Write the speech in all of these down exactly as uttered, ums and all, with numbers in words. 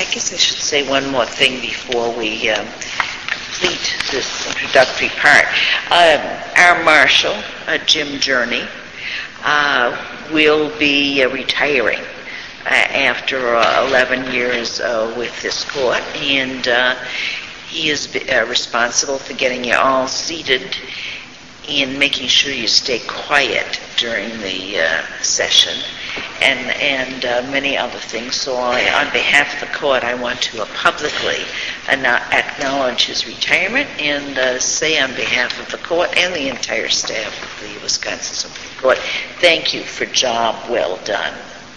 guess I should say one more thing before we um, complete this introductory part. Um, our marshal, uh, Jim Journey, uh, will be uh, retiring uh, after uh, eleven years uh, with this court, and uh, he is uh, responsible for getting you all seated and making sure you stay quiet during the uh, session, and and uh, many other things. So I, on behalf of the court, I want to uh, publicly acknowledge his retirement and uh, say on behalf of the court and the entire staff of the Wisconsin Supreme Court, thank you for job well done.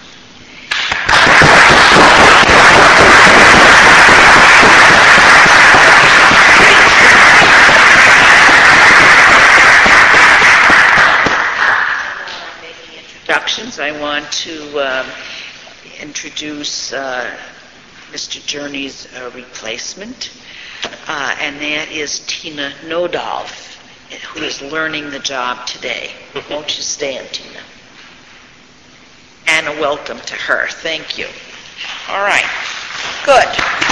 I want to uh, introduce uh, Mister Journey's uh, replacement, uh, and that is Tina Nodolf, who is learning the job today. Won't you stand, Tina? And a welcome to her. Thank you. All right. Good.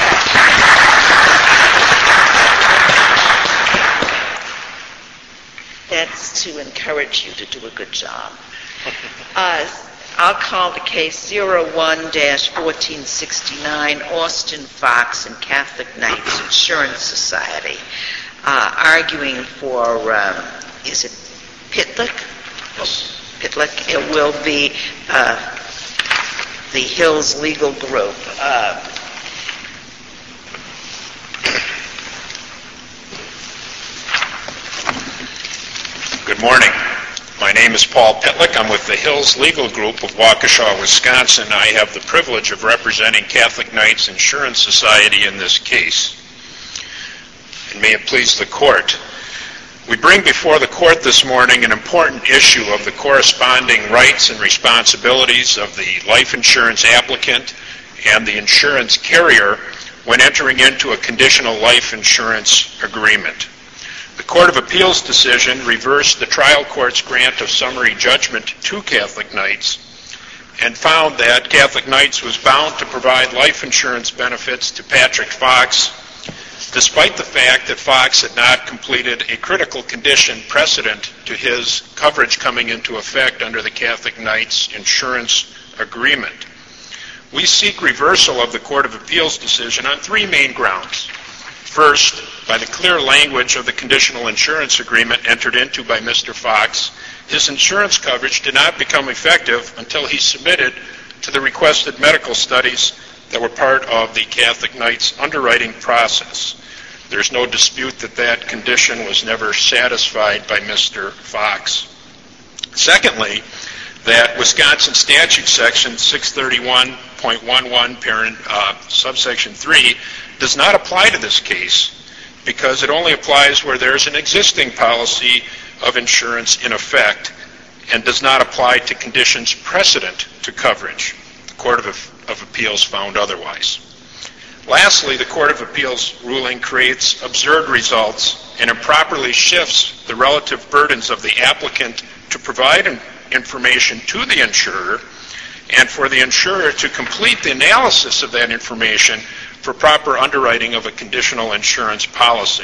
That's to encourage you to do a good job. Uh, I'll call the case zero one dash fourteen sixty-nine, Austin Fox and Catholic Knights Insurance Society, uh, arguing for, um, is it Pitlick? Yes. Pitlick. It will be uh, the Hills Legal Group. Uh, Good morning. My name is Paul Pitlick. I'm with the Hills Legal Group of Waukesha, Wisconsin. I have the privilege of representing Catholic Knights Insurance Society in this case. And may it please the court, we bring before the court this morning an important issue of the corresponding rights and responsibilities of the life insurance applicant and the insurance carrier when entering into a conditional life insurance agreement. The Court of Appeals decision reversed the trial court's grant of summary judgment to Catholic Knights and found that Catholic Knights was bound to provide life insurance benefits to Patrick Fox, despite the fact that Fox had not completed a critical condition precedent to his coverage coming into effect under the Catholic Knights insurance agreement. We seek reversal of the Court of Appeals decision on three main grounds. First, by the clear language of the conditional insurance agreement entered into by Mister Fox, his insurance coverage did not become effective until he submitted to the requested medical studies that were part of the Catholic Knights underwriting process. There's no dispute that that condition was never satisfied by Mister Fox. Secondly, that Wisconsin statute section six thirty-one point eleven, parent uh, subsection three, does not apply to this case because it only applies where there's an existing policy of insurance in effect and does not apply to conditions precedent to coverage. The Court of, of Appeals found otherwise. Lastly, the Court of Appeals ruling creates absurd results and improperly shifts the relative burdens of the applicant to provide information to the insurer and for the insurer to complete the analysis of that information for proper underwriting of a conditional insurance policy.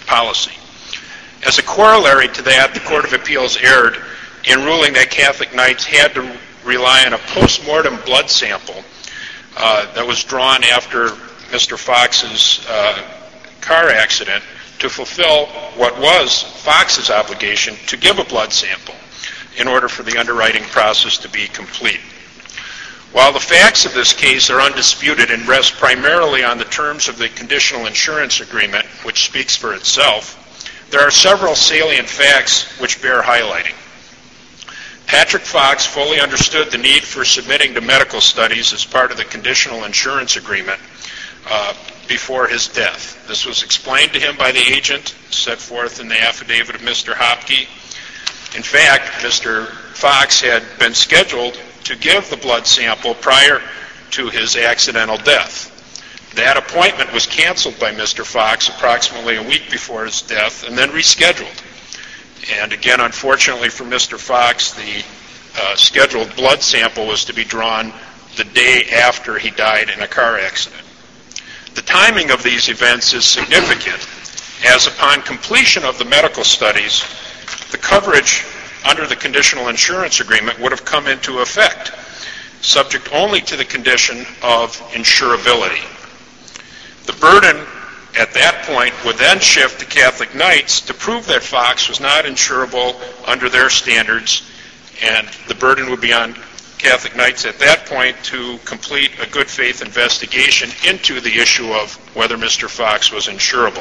As a corollary to that, the Court of Appeals erred in ruling that Catholic Knights had to rely on a post-mortem blood sample uh, that was drawn after Mister Fox's uh, car accident to fulfill what was Fox's obligation to give a blood sample in order for the underwriting process to be complete. While the facts of this case are undisputed and rest primarily on the terms of the conditional insurance agreement, which speaks for itself, there are several salient facts which bear highlighting. Patrick Fox fully understood the need for submitting to medical studies as part of the conditional insurance agreement uh, before his death. This was explained to him by the agent set forth in the affidavit of Mister Hopke. In fact, Mister Fox had been scheduled to give the blood sample prior to his accidental death. That appointment was canceled by Mister Fox approximately a week before his death and then rescheduled. And again, unfortunately for Mister Fox, the uh, scheduled blood sample was to be drawn the day after he died in a car accident. The timing of these events is significant, as upon completion of the medical studies, the coverage under the conditional insurance agreement would have come into effect, subject only to the condition of insurability. The burden at that point would then shift to Catholic Knights to prove that Fox was not insurable under their standards, and the burden would be on Catholic Knights at that point to complete a good faith investigation into the issue of whether Mister Fox was insurable.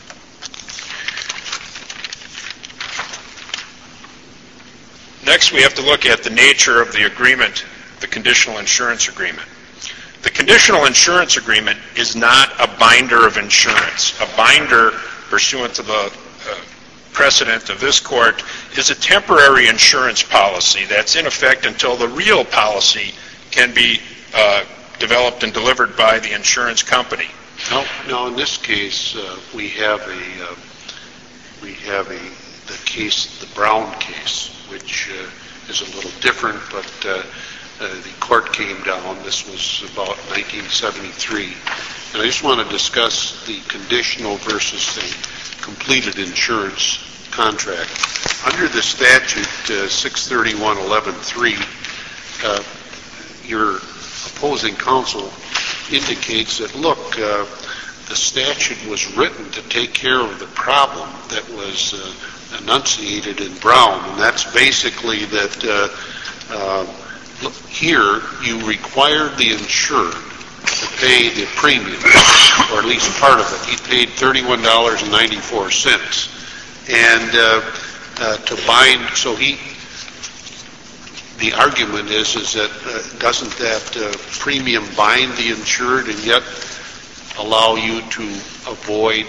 Next, we have to look at the nature of the agreement, the conditional insurance agreement. The conditional insurance agreement is not a binder of insurance. A binder, pursuant to the uh, precedent of this court, is a temporary insurance policy that's in effect until the real policy can be uh, developed and delivered by the insurance company. Now, now in this case, uh, we have a uh, we have a the case, the Brown case, which uh, is a little different, but uh, uh, the court came down. This was about nineteen seventy-three, and I just want to discuss the conditional versus the completed insurance contract. Under the statute uh, six thirty-one eleven three, uh, your opposing counsel indicates that, look, uh, the statute was written to take care of the problem that was uh, enunciated in Brown, and that's basically that uh, uh, look, here you required the insured to pay the premium, or at least part of it. He paid thirty-one dollars and ninety-four cents, and uh, uh, to bind. So he, the argument is, is that uh, doesn't that uh, premium bind the insured and yet allow you to avoid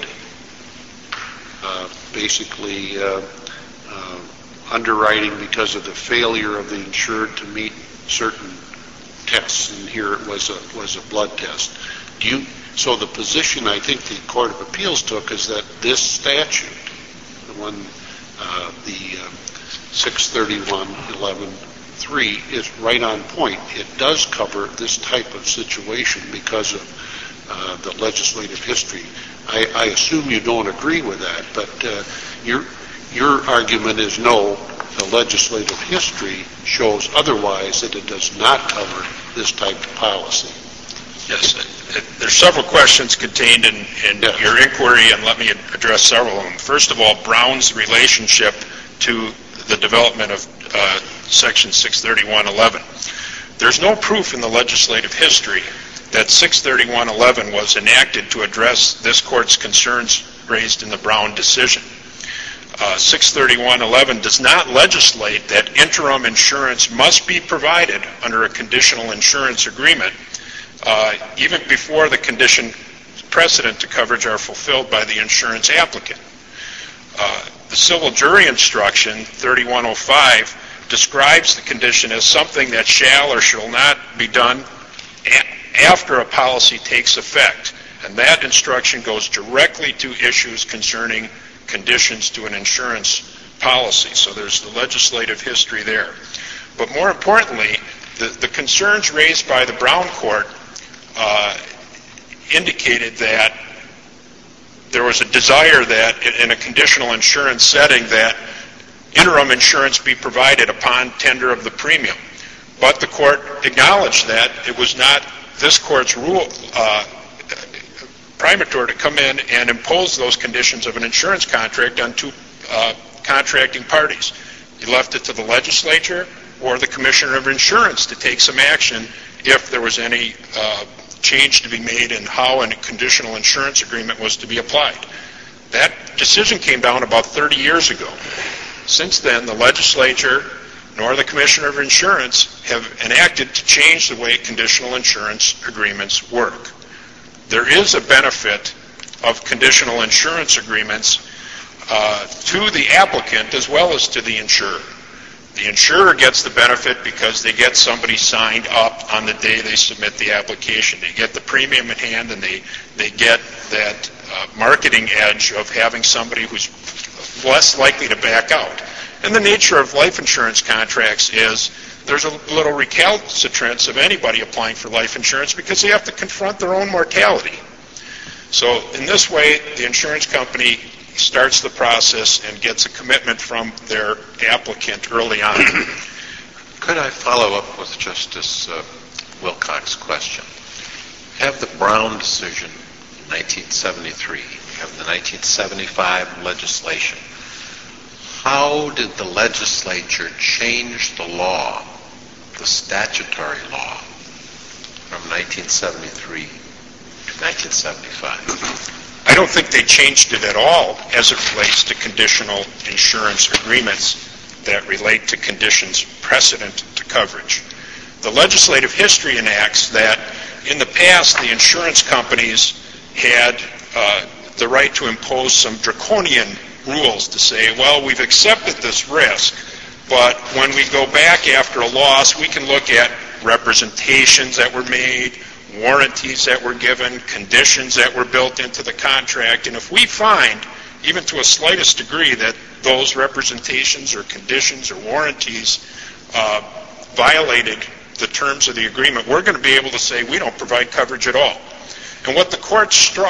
uh, basically uh, uh, underwriting because of the failure of the insured to meet certain tests, and here it was a was a blood test. Do you? So the position I think the Court of Appeals took is that this statute, the one, uh, the uh, six thirty-one eleven three, is right on point. It does cover this type of situation because of uh, the legislative history. I, I assume you don't agree with that, but uh, your your argument is no. The legislative history shows otherwise, that it does not cover this type of policy. Yes, there's several questions contained in, in yes. your inquiry, and let me address several of them. First of all, Brown's relationship to the development of uh, Section six thirty-one eleven. There's no proof in the legislative history that six thirty-one eleven was enacted to address this court's concerns raised in the Brown decision. Uh, six thirty-one eleven does not legislate that interim insurance must be provided under a conditional insurance agreement, uh, even before the condition precedent to coverage are fulfilled by the insurance applicant. Uh, the civil jury instruction, thirty-one oh five, describes the condition as something that shall or shall not be done a- after a policy takes effect. And that instruction goes directly to issues concerning conditions to an insurance policy. So there's the legislative history there. But more importantly, the, the concerns raised by the Brown Court uh, indicated that there was a desire that in a conditional insurance setting that interim insurance be provided upon tender of the premium. But the court acknowledged that it was not this court's rule uh, primator to come in and impose those conditions of an insurance contract on two uh, contracting parties. He left it to the legislature or the Commissioner of Insurance to take some action if there was any uh, change to be made in how a conditional insurance agreement was to be applied. That decision came down about thirty years ago. Since then, the legislature nor the Commissioner of Insurance have enacted to change the way conditional insurance agreements work. There is a benefit of conditional insurance agreements uh, to the applicant as well as to the insurer. The insurer gets the benefit because they get somebody signed up on the day they submit the application. They get the premium in hand, and they, they get that uh, marketing edge of having somebody who's less likely to back out. And the nature of life insurance contracts is there's a little recalcitrance of anybody applying for life insurance because they have to confront their own mortality. So in this way, the insurance company starts the process and gets a commitment from their applicant early on. Could I follow up with Justice uh, Wilcox's question? Have the Brown decision in nineteen seventy-three, have the nineteen seventy-five legislation, how did the legislature change the law, the statutory law, from nineteen seventy-three to nineteen seventy-five? I don't think they changed it at all as it relates to conditional insurance agreements that relate to conditions precedent to coverage. The legislative history enacts that in the past the insurance companies had uh, the right to impose some draconian rules to say, well, we've accepted this risk, but when we go back after a loss, we can look at representations that were made, warranties that were given, conditions that were built into the contract, and if we find, even to a slightest degree, that those representations or conditions or warranties uh, violated the terms of the agreement, we're going to be able to say we don't provide coverage at all. And what the court, stru-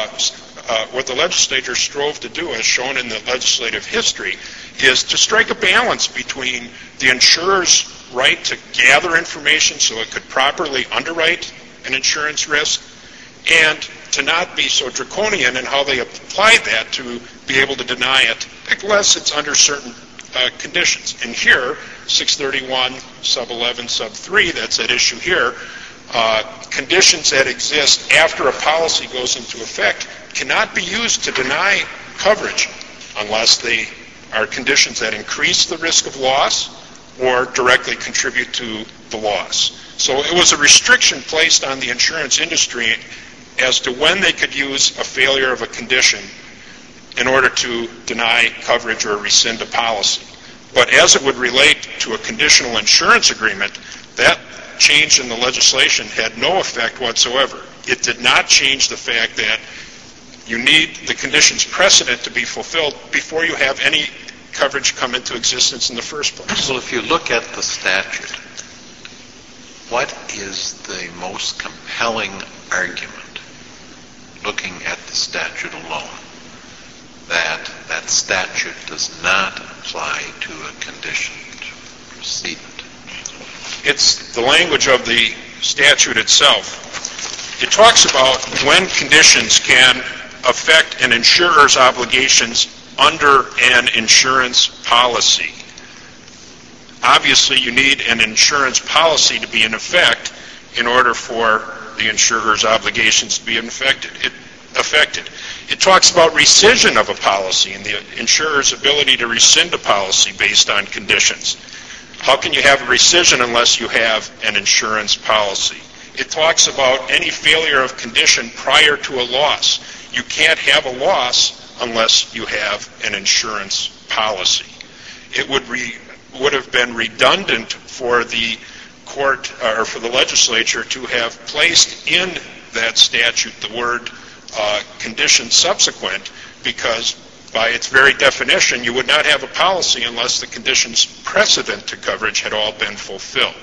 uh, uh, what the legislature strove to do, as shown in the legislative history, is to strike a balance between the insurer's right to gather information so it could properly underwrite an insurance risk, and to not be so draconian in how they apply that to be able to deny it unless it's under certain uh, conditions. And here, six thirty-one sub eleven sub three, that's at issue here, uh, conditions that exist after a policy goes into effect cannot be used to deny coverage unless they are conditions that increase the risk of loss or directly contribute to the loss. So it was a restriction placed on the insurance industry as to when they could use a failure of a condition in order to deny coverage or rescind a policy. But as it would relate to a conditional insurance agreement, that change in the legislation had no effect whatsoever. It did not change the fact that you need the conditions precedent to be fulfilled before you have any coverage come into existence in the first place. Well, if you look at the statute, what is the most compelling argument, looking at the statute alone, that that statute does not apply to a conditioned precedent? It's the language of the statute itself. It talks about when conditions can affect an insurer's obligations under an insurance policy. Obviously, you need an insurance policy to be in effect in order for the insurer's obligations to be affected. It, affected. It talks about rescission of a policy and the insurer's ability to rescind a policy based on conditions. How can you have a rescission unless you have an insurance policy? It talks about any failure of condition prior to a loss. You can't have a loss unless you have an insurance policy. It would re, would have been redundant for the court or for the legislature to have placed in that statute the word uh, condition subsequent, because by its very definition you would not have a policy unless the conditions precedent to coverage had all been fulfilled.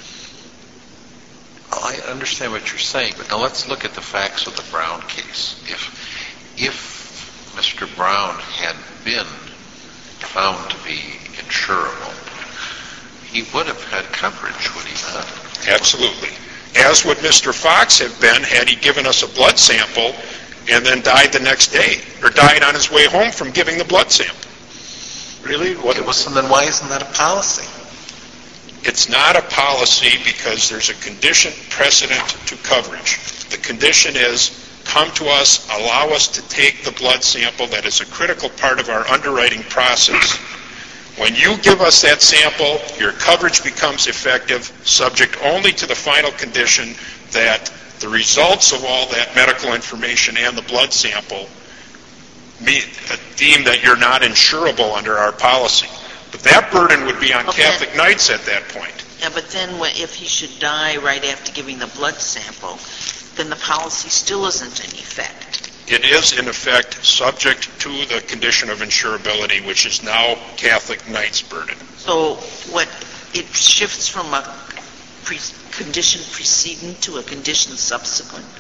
Well, I understand what you're saying, but now let's look at the facts of the Brown case. If if Mister Brown had been found to be insurable, he would have had coverage, would he not? Absolutely. As would Mister Fox have been had he given us a blood sample and then died the next day, or died on his way home from giving the blood sample. Really? What it was, and then why isn't that a policy? It's not a policy because there's a condition precedent to coverage. The condition is, come to us, allow us to take the blood sample that is a critical part of our underwriting process. When you give us that sample, your coverage becomes effective, subject only to the final condition that the results of all that medical information and the blood sample meet, uh, deem that you're not insurable under our policy. But that burden would be on Okay. Catholic Knights at that point. Yeah, but then when- if he should die right after giving the blood sample, then the policy still isn't in effect. It is, in effect, subject to the condition of insurability, which is now Catholic Knights' burden. So what, it shifts from a pre- condition precedent to a condition subsequent?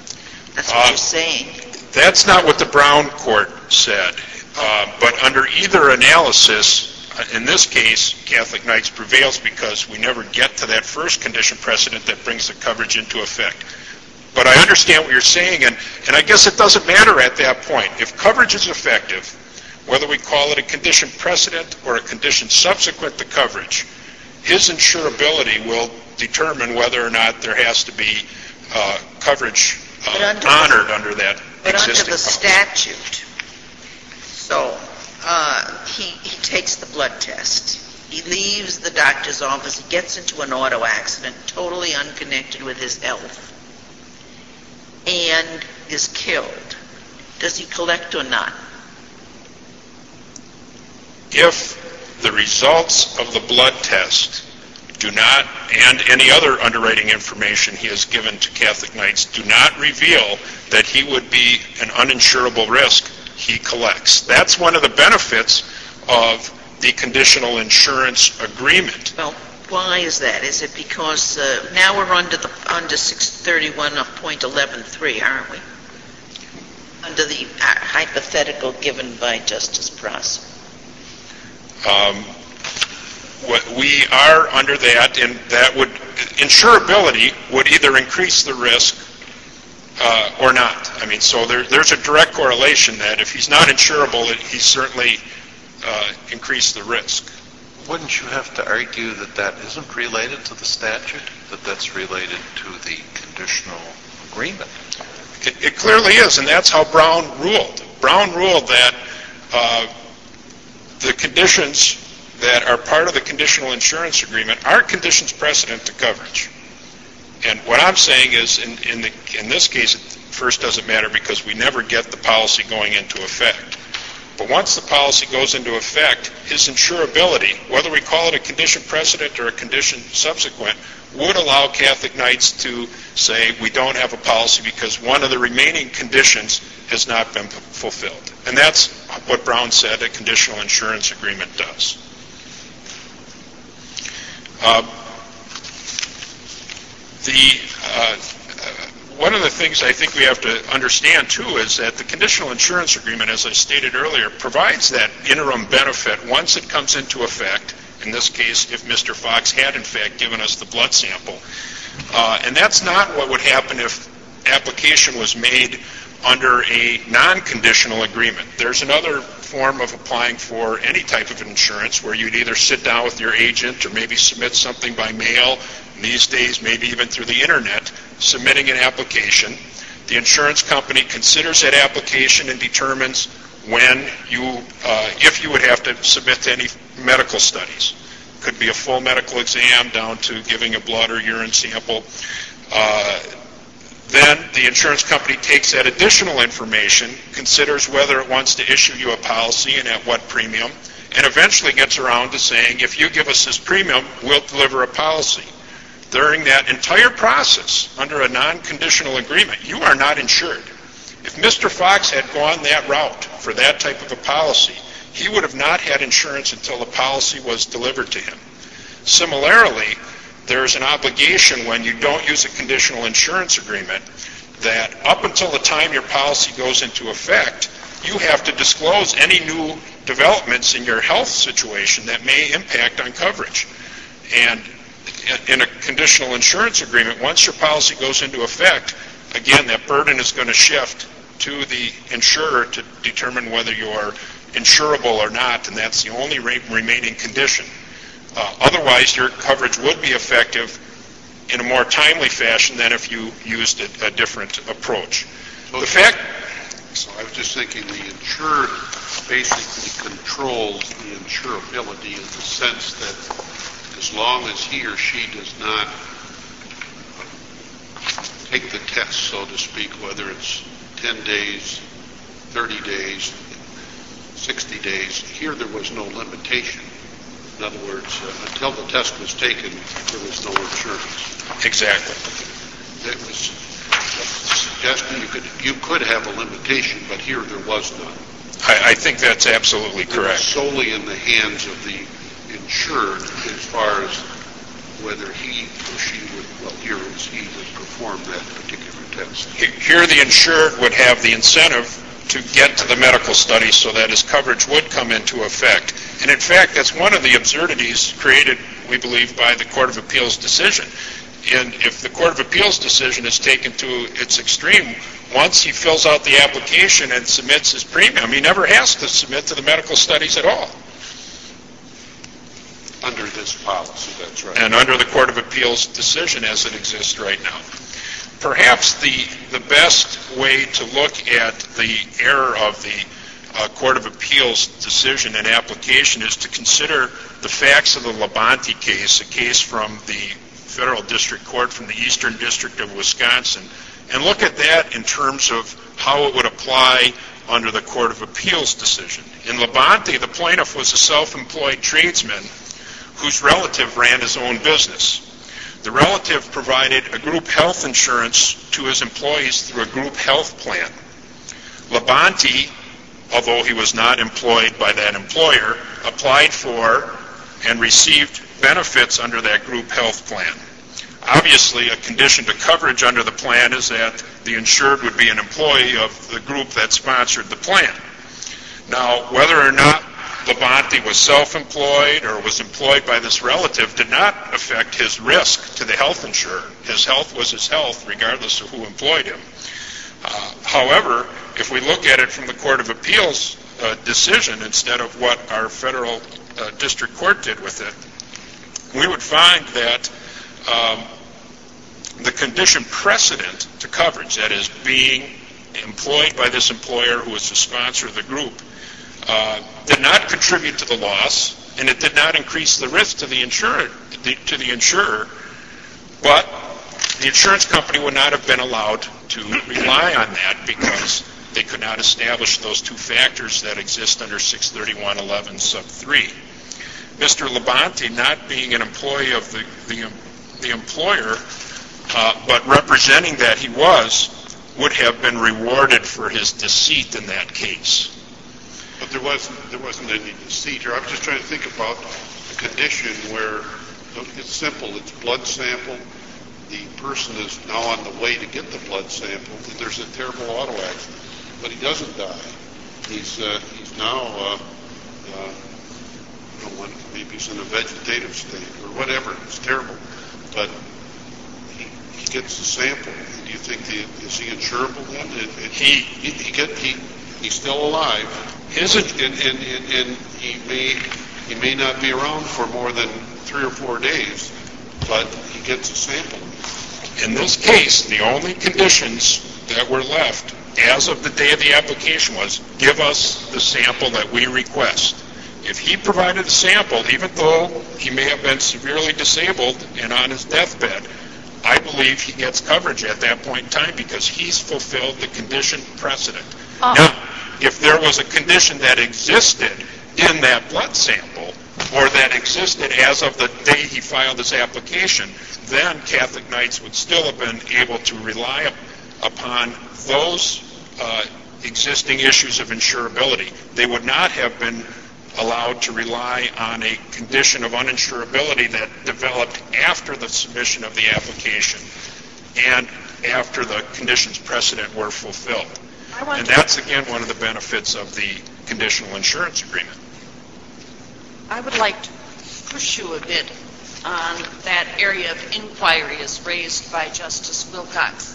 That's what Uh, you're saying. That's not what the Brown court said. Uh, But under either analysis, uh, in this case, Catholic Knights prevails because we never get to that first condition precedent that brings the coverage into effect. But I understand what you're saying, and, and I guess it doesn't matter at that point. If coverage is effective, whether we call it a condition precedent or a condition subsequent to coverage, his insurability will determine whether or not there has to be uh, coverage uh, But under the- honored under that But under existing the policy. statute, so uh, he, he takes the blood test. He leaves the doctor's office. He gets into an auto accident, totally unconnected with his health, and is killed. Does he collect or not? If the results of the blood test do not, and any other underwriting information he has given to Catholic Knights, do not reveal that he would be an uninsurable risk, he collects. That's one of the benefits of the conditional insurance agreement. Well, why is that? Is it because uh, now we're under the under six thirty-one of point eleven three, aren't we? Under the uh, hypothetical given by Justice Pross. Um, what we are under that, and that would, insurability would either increase the risk uh, or not. I mean, so there, there's a direct correlation that if he's not insurable, it, he certainly uh, increased the risk. Wouldn't you have to argue that that isn't related to the statute, that that's related to the conditional agreement? It, it clearly is, and that's how Brown ruled. Brown ruled that uh, the conditions that are part of the conditional insurance agreement are conditions precedent to coverage. And what I'm saying is, in, in, the, in this case, it first doesn't matter because we never get the policy going into effect. But once the policy goes into effect, his insurability, whether we call it a condition precedent or a condition subsequent, would allow Catholic Knights to say we don't have a policy because one of the remaining conditions has not been p- fulfilled. And that's what Brown said a conditional insurance agreement does. Uh, the uh, One of the things I think we have to understand, too, is that the conditional insurance agreement, as I stated earlier, provides that interim benefit once it comes into effect. In this case, if Mister Fox had, in fact, given us the blood sample. Uh, and that's not what would happen if application was made under a non-conditional agreement. There's another form of applying for any type of insurance where you'd either sit down with your agent or maybe submit something by mail, and these days maybe even through the internet, submitting an application. The insurance company considers that application and determines when you, uh, if you would have to submit to any medical studies. Could be a full medical exam down to giving a blood or urine sample. Uh, then the insurance company takes that additional information, considers whether it wants to issue you a policy and at what premium, and eventually gets around to saying, if you give us this premium, we'll deliver a policy. During that entire process, under a non-conditional agreement, you are not insured. If Mister Fox had gone that route for that type of a policy, he would have not had insurance until the policy was delivered to him. Similarly, there is an obligation when you don't use a conditional insurance agreement that up until the time your policy goes into effect, you have to disclose any new developments in your health situation that may impact on coverage. And in a conditional insurance agreement, once your policy goes into effect, again, that burden is going to shift to the insurer to determine whether you're insurable or not, and that's the only re- remaining condition. Uh, otherwise, your coverage would be effective in a more timely fashion than if you used a, a different approach. Okay. The fact... So I was just thinking the insured basically controls the insurability in the sense that as long as he or she does not take the test, so to speak, whether it's ten days, thirty days, sixty days, here there was no limitation. In other words, uh, until the test was taken, there was no insurance. Exactly. It was suggesting you could you could have a limitation, but here there was none. I, I think that's absolutely It was correct. solely in the hands of the insured as far as whether he or she would, well, here it was he would perform that particular test. Here the insured would have the incentive to get to the medical study so that his coverage would come into effect. And in fact, that's one of the absurdities created, we believe, by the Court of Appeals decision. And if the Court of Appeals decision is taken to its extreme, once he fills out the application and submits his premium, he never has to submit to the medical studies at all. Under this policy, that's right. And under the Court of Appeals decision as it exists right now. Perhaps the, the best way to look at the error of the uh, Court of Appeals decision and application is to consider the facts of the Labonte case, a case from the Federal District Court from the Eastern District of Wisconsin, and look at that in terms of how it would apply under the Court of Appeals decision. In Labonte, the plaintiff was a self-employed tradesman whose relative ran his own business. The relative provided a group health insurance to his employees through a group health plan. Labonte, although he was not employed by that employer, applied for and received benefits under that group health plan. Obviously, a condition to coverage under the plan is that the insured would be an employee of the group that sponsored the plan. Now, whether or not Labonte was self-employed or was employed by this relative did not affect his risk to the health insurer. His health was his health, regardless of who employed him. Uh, however, if we look at it from the Court of Appeals uh, decision instead of what our federal uh, district court did with it, we would find that um, the condition precedent to coverage, that is, being employed by this employer who was the sponsor of the group, uh, did not contribute to the loss, and it did not increase the risk to the insurer, to the insurer, but the insurance company would not have been allowed to rely on that because they could not establish those two factors that exist under six thirty-one eleven sub three. Mister Labonte, not being an employee of the, the, the employer, uh, but representing that he was, would have been rewarded for his deceit in that case. But there wasn't, there wasn't any deceit here. I'm just trying to think about a condition where it's simple. It's blood sample. The person is now on the way to get the blood sample, and there's a terrible auto accident. But he doesn't die. He's uh, he's now, uh, uh, I don't know, maybe he's in a vegetative state or whatever. It's terrible. But he, he gets the sample. Do you think the, is he insurable then? It, it, he, he he get he he's still alive. Is it? And, and, and, and he may he may not be around for more than three or four days, but he gets a sample. In this case, the only conditions that were left as of the day of the application was, give us the sample that we request. If he provided the sample, even though he may have been severely disabled and on his deathbed, I believe he gets coverage at that point in time because he's fulfilled the condition precedent. Oh. Now, if there was a condition that existed in that blood sample, or that existed as of the day he filed his application, then Catholic Knights would still have been able to rely upon those uh, existing issues of insurability. They would not have been allowed to rely on a condition of uninsurability that developed after the submission of the application and after the conditions precedent were fulfilled. And that's, again, one of the benefits of the conditional insurance agreement. I would like to push you a bit on that area of inquiry as raised by Justice Wilcox.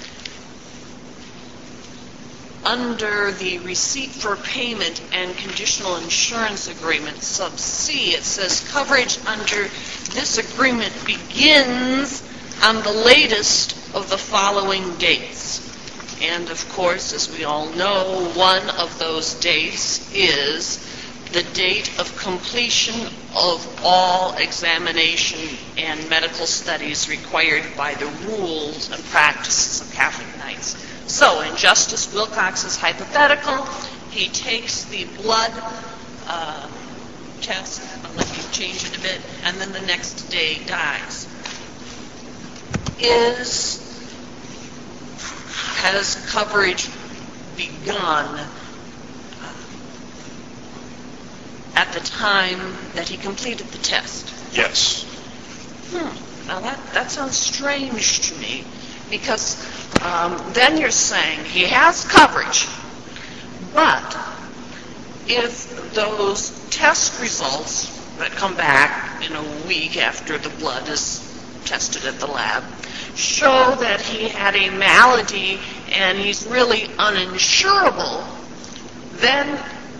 Under the receipt for payment and conditional insurance agreement, sub C, it says coverage under this agreement begins on the latest of the following dates. And of course, as we all know, one of those dates is the date of completion of all examination and medical studies required by the rules and practices of Catholic Knights. So in Justice Wilcox's hypothetical, he takes the blood uh, test, I'll let you change it a bit, and then the next day dies. Is, has coverage begun at the time that he completed the test? Yes. Hmm. Now that, that sounds strange to me, because um, then you're saying he has coverage, but if those test results that come back in a week after the blood is tested at the lab show that he had a malady and he's really uninsurable, then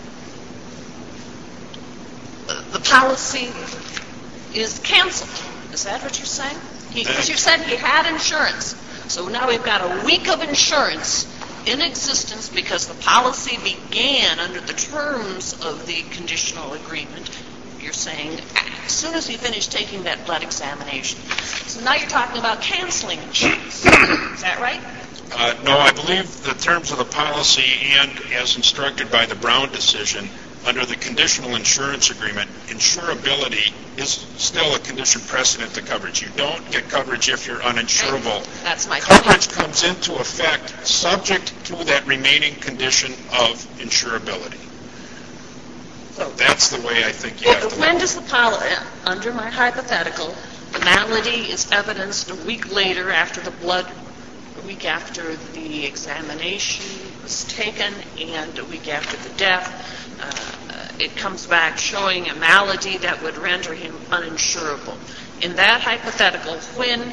the policy is canceled. Is that what you're saying? Because you said he had insurance. So now we've got a week of insurance in existence because the policy began under the terms of the conditional agreement. You're saying as soon as he finished taking that blood examination. So now you're talking about canceling insurance. Is that right? Uh, no, I believe the terms of the policy and as instructed by the Brown decision, under the conditional insurance agreement, insurability is still a condition precedent to coverage. You don't get coverage if you're uninsurable. Okay. That's my Coverage point. comes into effect subject to that remaining condition of insurability. So that's the way I think you have to When look. does the policy, under my hypothetical, the malady is evidenced a week later after the blood, a week after the examination was taken, and a week after the death, uh, it comes back showing a malady that would render him uninsurable. In that hypothetical, when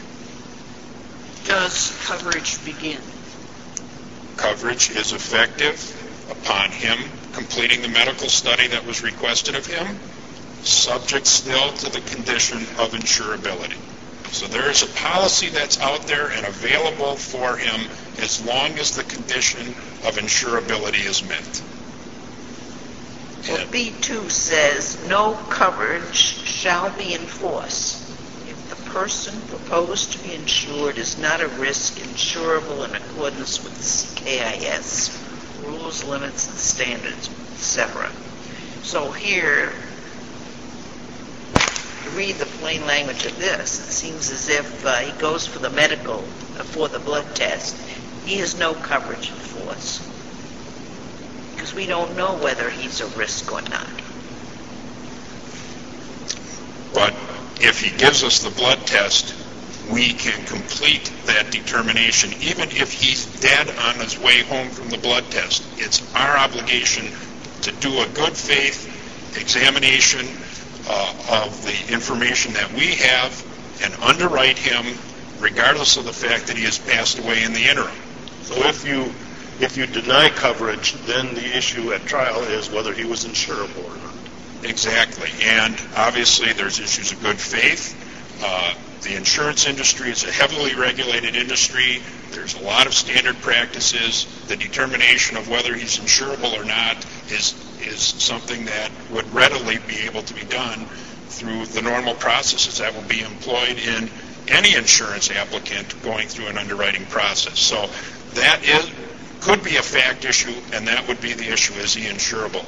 does coverage begin? Coverage is effective upon him completing the medical study that was requested of him, subject still to the condition of insurability. So there is a policy that's out there and available for him as long as the condition of insurability is met. Well, B two says, no coverage shall be in force if the person proposed to be insured is not a risk insurable in accordance with the C K I S rules, limits, and standards, et cetera. So here, to read the plain language of this, it seems as if uh, he goes for the medical, uh, for the blood test. He has no coverage in force, because we don't know whether he's a risk or not. But if he gives us the blood test, we can complete that determination, even if he's dead on his way home from the blood test. It's our obligation to do a good faith examination uh, of the information that we have and underwrite him regardless of the fact that he has passed away in the interim. So if you if you deny coverage, then the issue at trial is whether he was insurable or not. Exactly. And obviously there's issues of good faith. Uh, the insurance industry is a heavily regulated industry. There's a lot of standard practices. The determination of whether he's insurable or not is is something that would readily be able to be done through the normal processes that will be employed in any insurance applicant going through an underwriting process. So that is could be a fact issue, and that would be the issue: is he insurable?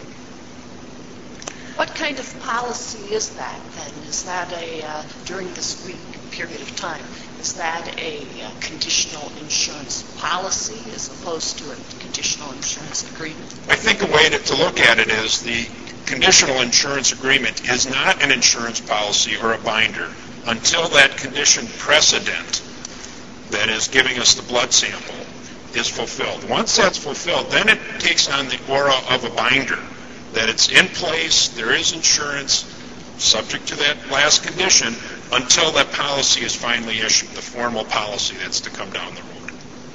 What kind of policy is that, then? Is that a, uh, during this week period of time, is that a uh, conditional insurance policy as opposed to a conditional insurance agreement? I think a way to, to look at it is the conditional insurance agreement is not an insurance policy or a binder until that condition precedent, that is giving us the blood sample, is fulfilled. Once that's fulfilled, then it takes on the aura of a binder, that it's in place, there is insurance, subject to that last condition, until that policy is finally issued, the formal policy that's to come down the road.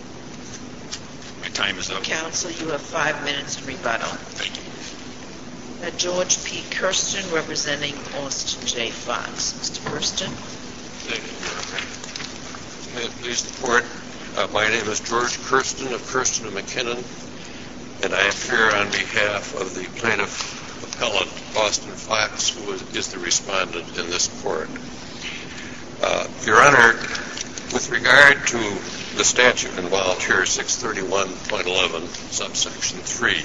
My time is up. Counsel, you have five minutes to rebuttal. Thank you. Uh, George P. Kirsten, representing Austin J. Fox. Mister Kirsten? Thank you, Your Honor. May it please the Court, uh, my name is George Kirsten of Kirsten and McKinnon, and I appear on behalf of the plaintiff appellant, Austin Fox, who is, is the respondent in this court. Uh, Your Honor, with regard to the statute involved here, six thirty-one point eleven, subsection three,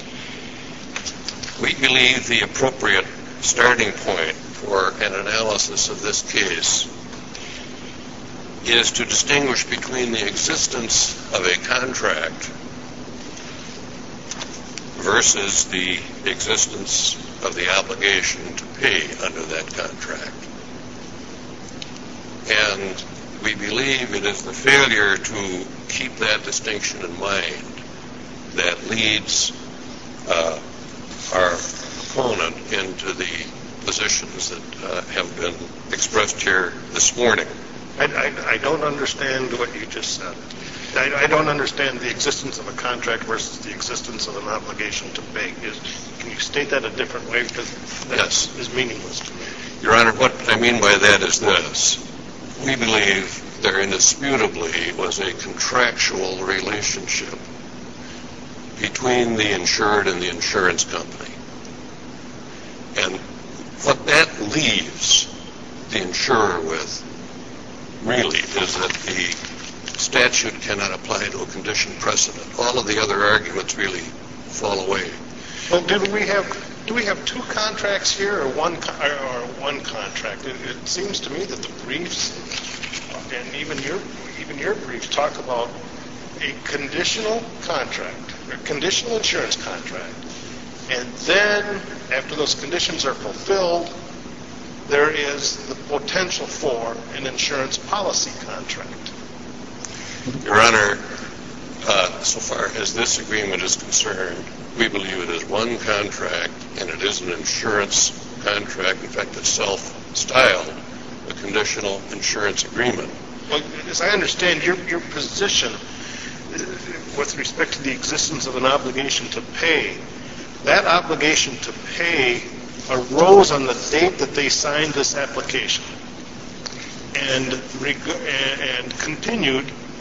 we believe the appropriate starting point for an analysis of this case is to distinguish between the existence of a contract versus the existence of the obligation to pay under that contract. And we believe it is the failure to keep that distinction in mind that leads uh, our opponent into the positions that uh, have been expressed here this morning. I, I, I don't understand what you just said. I, I don't understand the existence of a contract versus the existence of an obligation to pay. Is, can you state that a different way? Because that Yes. is meaningless to me. Your Honor, what I mean by that is this. We believe there indisputably was a contractual relationship between the insured and the insurance company. And what that leaves the insurer with really is that the statute cannot apply to a condition precedent. All of the other arguments really fall away. Well, do we have do we have two contracts here, or one co- or, or one contract? It, it seems to me that the briefs and even your even your briefs talk about a conditional contract, a conditional insurance contract, and then after those conditions are fulfilled, there is the potential for an insurance policy contract. Your Honor, uh, so far as this agreement is concerned, we believe it is one contract, and it is an insurance contract. In fact, it's self-styled a conditional insurance agreement. Well, as I understand your your position uh, with respect to the existence of an obligation to pay, that obligation to pay arose on the date that they signed this application and reg- and, and continued,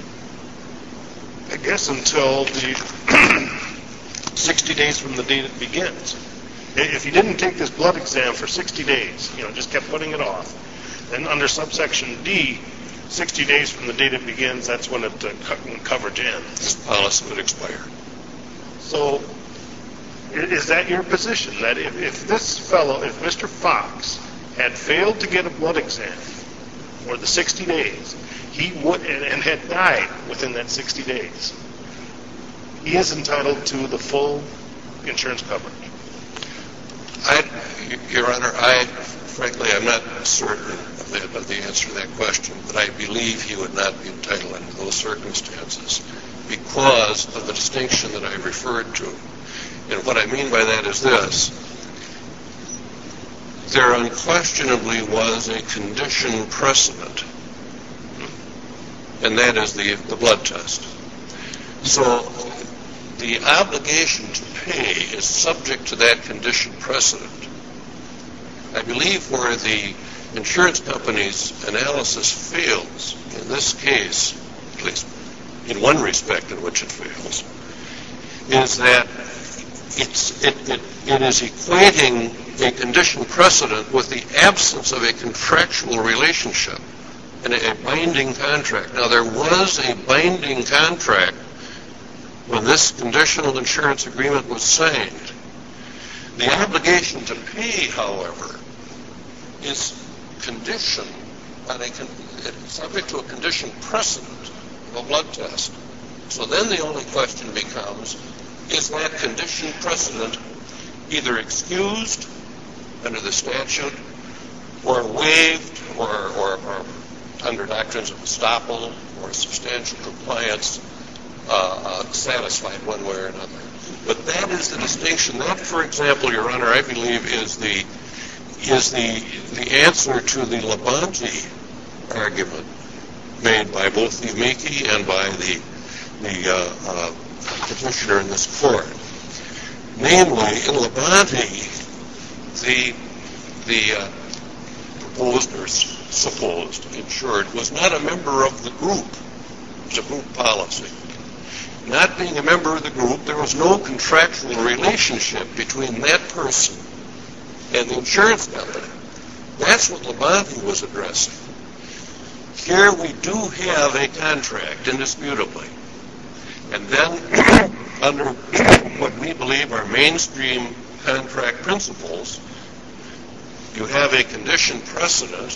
I guess, until the sixty days from the date it begins. If you didn't take this blood exam for sixty days, you know, just kept putting it off, then under subsection D, sixty days from the date it begins, that's when it uh, co- when coverage ends. This policy would expire. So, i- is that your position? That if, if this fellow, if Mister Fox had failed to get a blood exam for the sixty days, he would, and, and had died within that sixty days, he is entitled to the full insurance coverage? I, Your Honor, I, frankly, I'm not certain of the, of the answer to that question, but I believe he would not be entitled under those circumstances because of the distinction that I referred to. And what I mean by that is this. There unquestionably was a condition precedent, and that is the, the blood test. So the obligation to pay is subject to that condition precedent. I believe where the insurance company's analysis fails, in this case, at least in one respect in which it fails, is that it's, it, it, it is equating a condition precedent with the absence of a contractual relationship and a, a binding contract. Now, there was a binding contract when this conditional insurance agreement was signed. The obligation to pay, however, is conditioned on a con- subject to a condition precedent of a blood test. So then the only question becomes, is that condition precedent either excused under the statute or waived or, or, or under doctrines of estoppel or substantial compliance uh, uh, satisfied one way or another. But that is the distinction. That, for example, Your Honor, I believe is the is the the answer to the Labonte argument made by both the amici and by the the uh, uh, petitioner in this court. Namely, in Labonte, the the uh, proposed or supposed insured was not a member of the group. It was a group policy. Not being a member of the group, there was no contractual relationship between that person and the insurance company. That's what Labonte was addressing. Here we do have a contract, indisputably. And then, under what we believe are mainstream contract principles, you have a condition precedent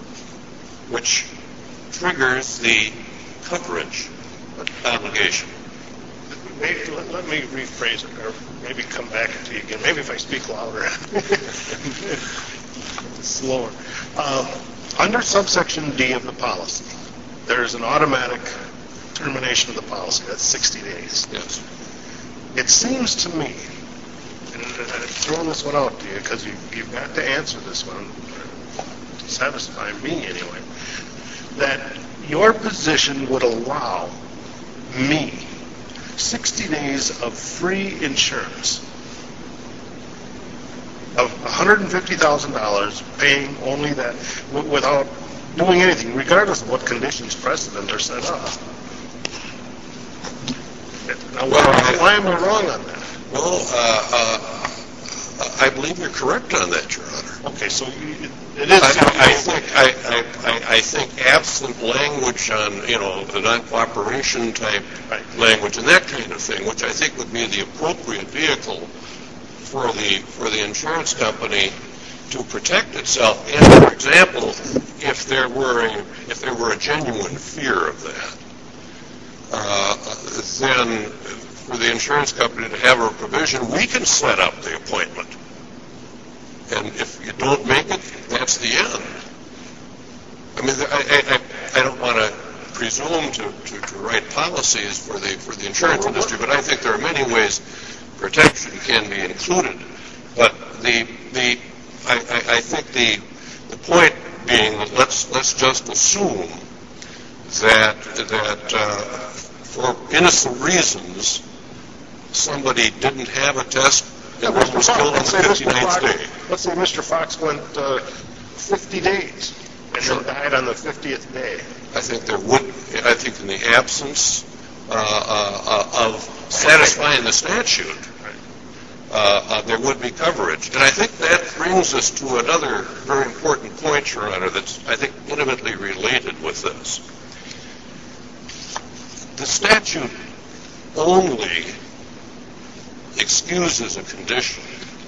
which triggers the coverage obligation. Maybe, let, let me rephrase it, or maybe come back to you again. Maybe if I speak louder, slower. Um, under subsection D of the policy, there is an automatic termination of the policy. That's sixty days. Yes. It seems to me, and I'm throwing this one out to you because you, you've got to answer this one to satisfy me anyway, that your position would allow me sixty days of free insurance of one hundred fifty thousand dollars, paying only that w- without doing anything, regardless of what conditions precedent are set up. Now, why, why am I wrong on that? Well, uh, uh, I believe you're correct on that, Your Honor. Okay, so you, it is. I, I think I, I, I think absent language on, you know, the non-cooperation type Right. language and that kind of thing, which I think would be the appropriate vehicle for the for the insurance company to protect itself. And for example, if there were a if there were a genuine fear of that, uh, then for the insurance company to have a provision, we can set up the appointment. And if you don't make it, that's the end. I mean, I, I, I don't want to presume to, to, to write policies for the for the insurance industry, but I think there are many ways protection can be included. But the the I, I, I think the the point being that let's let's just assume that that uh, for innocent reasons somebody didn't have a test and was Mister killed on the Fox, let's say Mister fifty-ninth Fox- day. Let's say Mister Fox went uh, fifty days and Sure. then died on the fiftieth day. I think there would, I think in the absence uh, uh, uh, of satisfying the statute, uh, uh, there would be coverage. And I think that brings us to another very important point, Your Honor, that's, I think, intimately related with this. The statute only excuses a condition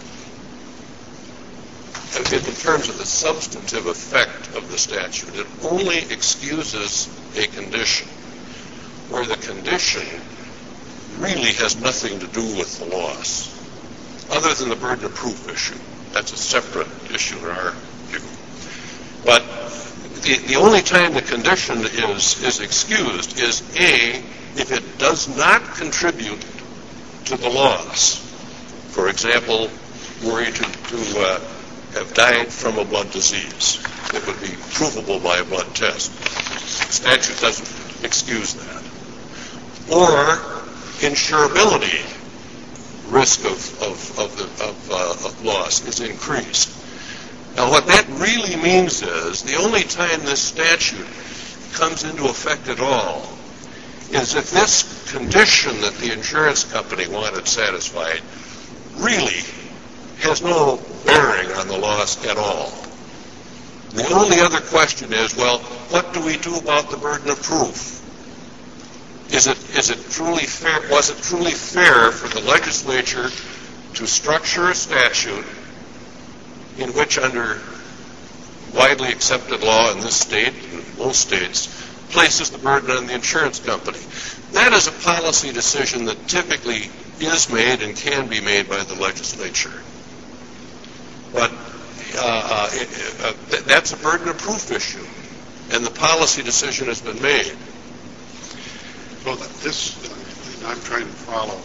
in terms of the substantive effect of the statute. It only excuses a condition where the condition really has nothing to do with the loss, other than the burden of proof issue. That's a separate issue in our view. But the, the only time the condition is, is excused is, A, if it does not contribute to the loss. For example, were you to, to uh, have died from a blood disease that would be provable by a blood test. The statute doesn't excuse that. Or insurability risk of, of, of, the, of, uh, of loss is increased. Now what that really means is the only time this statute comes into effect at all is if this condition that the insurance company wanted satisfied really has no bearing on the loss at all. The only other question is, well, what do we do about the burden of proof? Is it is it truly fair? Was it truly fair for the legislature to structure a statute in which, under widely accepted law in this state and most states, places the burden on the insurance company? That is a policy decision that typically is made and can be made by the legislature. But uh, uh, it, uh, th- that's a burden of proof issue, and the policy decision has been made. Well, this, I'm trying to follow.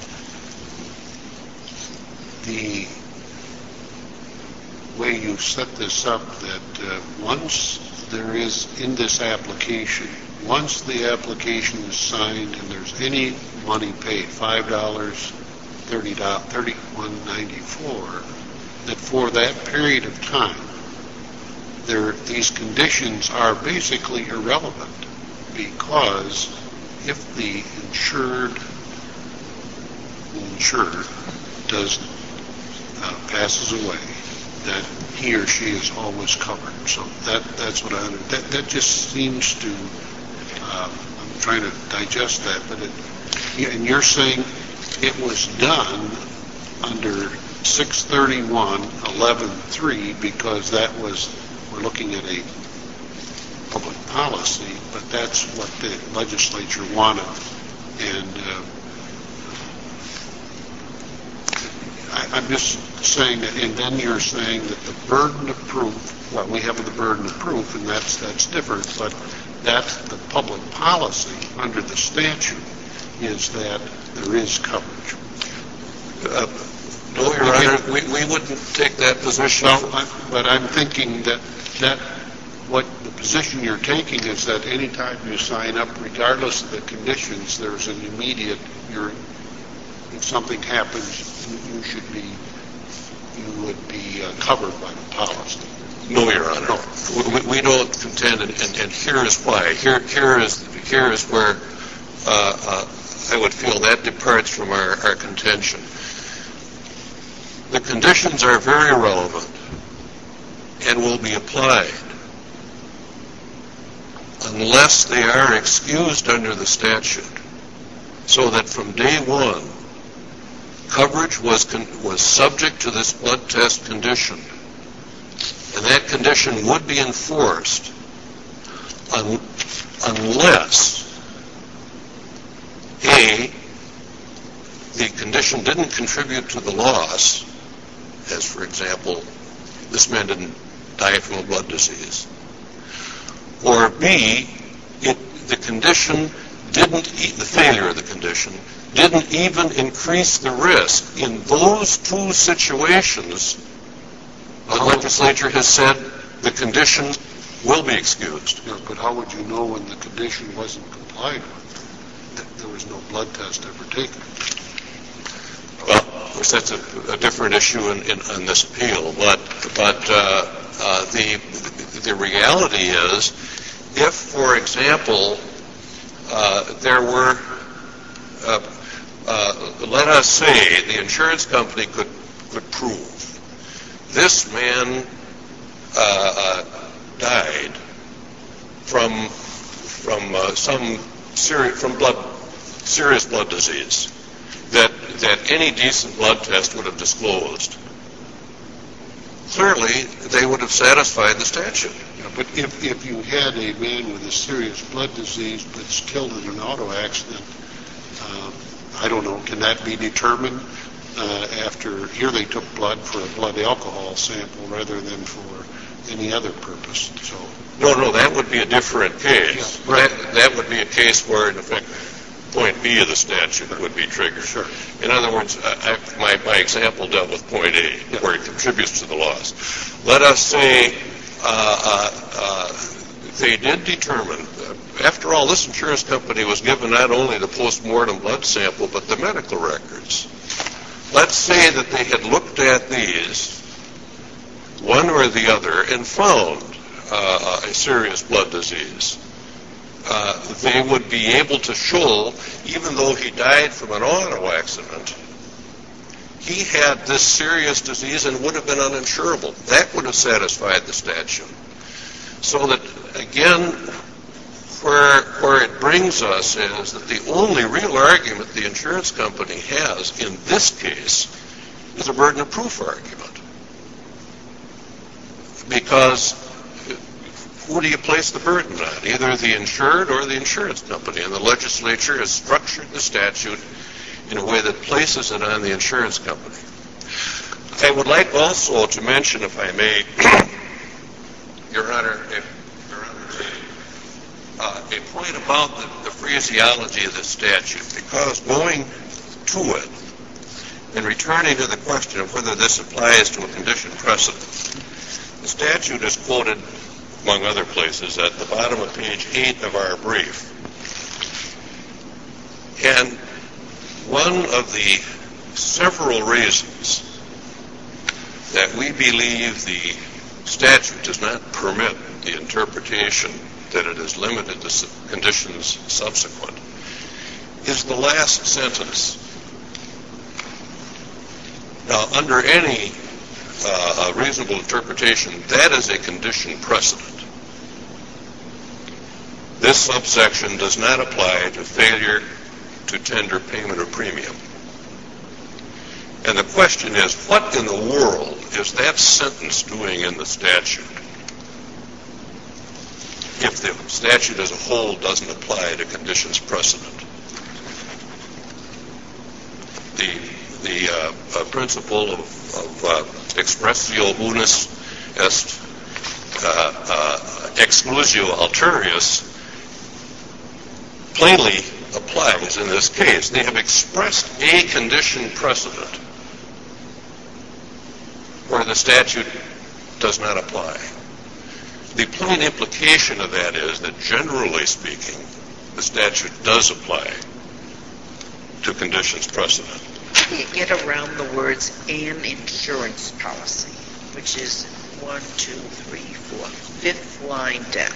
The way you've set this up, that uh, once there is in this application, once the application is signed and there's any money paid, five dollars, thirty dollars, thirty-one ninety-four, that for that period of time, there these conditions are basically irrelevant, because if the insured insured does uh, passes away, that he or she is always covered. So that that's what I that that just seems to. Um, I'm trying to digest that, but it, and you're saying it was done under six thirty-one eleven three because that was, we're looking at a public policy, but that's what the legislature wanted. And uh, I, I- I'm just saying that, and then you're saying that the burden of proof, well, we have the burden of proof, and that's, that's different, but that's the public policy under the statute, is that there is coverage. Uh, No, Your Honor, we, we wouldn't take that position. Well, I- but I'm thinking that, that what the position you're taking is that any time you sign up, regardless of the conditions, there's an immediate, you're, if something happens, you you should be, you would be uh, covered by the policy. No, Your Honor. No. We, we don't contend, and, and, and here is why. Here, here is, here is where uh, uh, I would feel that departs from our, our contention. The conditions are very relevant and will be applied unless they are excused under the statute, so that from day one, coverage was con- was subject to this blood test condition, and that condition would be enforced un- unless A, the condition didn't contribute to the loss, as for example, this man didn't die from a blood disease, or B, it, the condition didn't, e- the failure of the condition didn't even increase the risk. In those two situations, the legislature has said the condition will be excused. Yeah, but how would you know when the condition wasn't complied with? That there was no blood test ever taken? Well, of course, that's a, a different issue in, in, in this appeal, but but uh, uh, the the reality is, if, for example, uh, there were, uh, uh, let us say, the insurance company could could prove this man uh, uh, died from from uh, some serious from blood serious blood disease that that any decent blood test would have disclosed. Clearly, they would have satisfied the statute. Yeah, but if, if you had a man with a serious blood disease but's killed in an auto accident, uh, I don't know, can that be determined uh, after, here they took blood for a blood alcohol sample rather than for any other purpose, so. No, no, that would be a different case. Yeah, right. That, that would be a case where, in effect, point B of the statute would be triggered. Sure. In other words, I, I, my, my example dealt with point A, Yeah. where it contributes to the loss. Let us say uh, uh, uh, they did determine, uh, after all, this insurance company was given not only the post-mortem blood sample, but the medical records. Let's say that they had looked at these, one or the other, and found uh, a serious blood disease. Uh, they would be able to show, even though he died from an auto accident, he had this serious disease and would have been uninsurable. That would have satisfied the statute. So that, again, where, where it brings us is that the only real argument the insurance company has in this case is a burden of proof argument. Because who do you place the burden on? Either the insured or the insurance company. And the legislature has structured the statute in a way that places it on the insurance company. I would like also to mention, if I may, Your Honor, if, Your Honor uh, a point about the, the phraseology of the statute, because going to it and returning to the question of whether this applies to a condition precedent, the statute is quoted, among other places, at the bottom of page eight of our brief. And one of the several reasons that we believe the statute does not permit the interpretation that it is limited to conditions subsequent is the last sentence. Now, under any uh, reasonable interpretation, that is a condition precedent. This subsection does not apply to failure to tender payment of premium. And the question is, what in the world is that sentence doing in the statute if the statute as a whole doesn't apply to conditions precedent? The, the uh, uh, principle of, of uh, expressio unis est uh, uh, exclusio alterius plainly applies in this case. They have expressed a condition precedent where the statute does not apply. The plain implication of that is that, generally speaking, the statute does apply to conditions precedent. You get around the words "an insurance policy," which is one, two, three, four, fifth line down.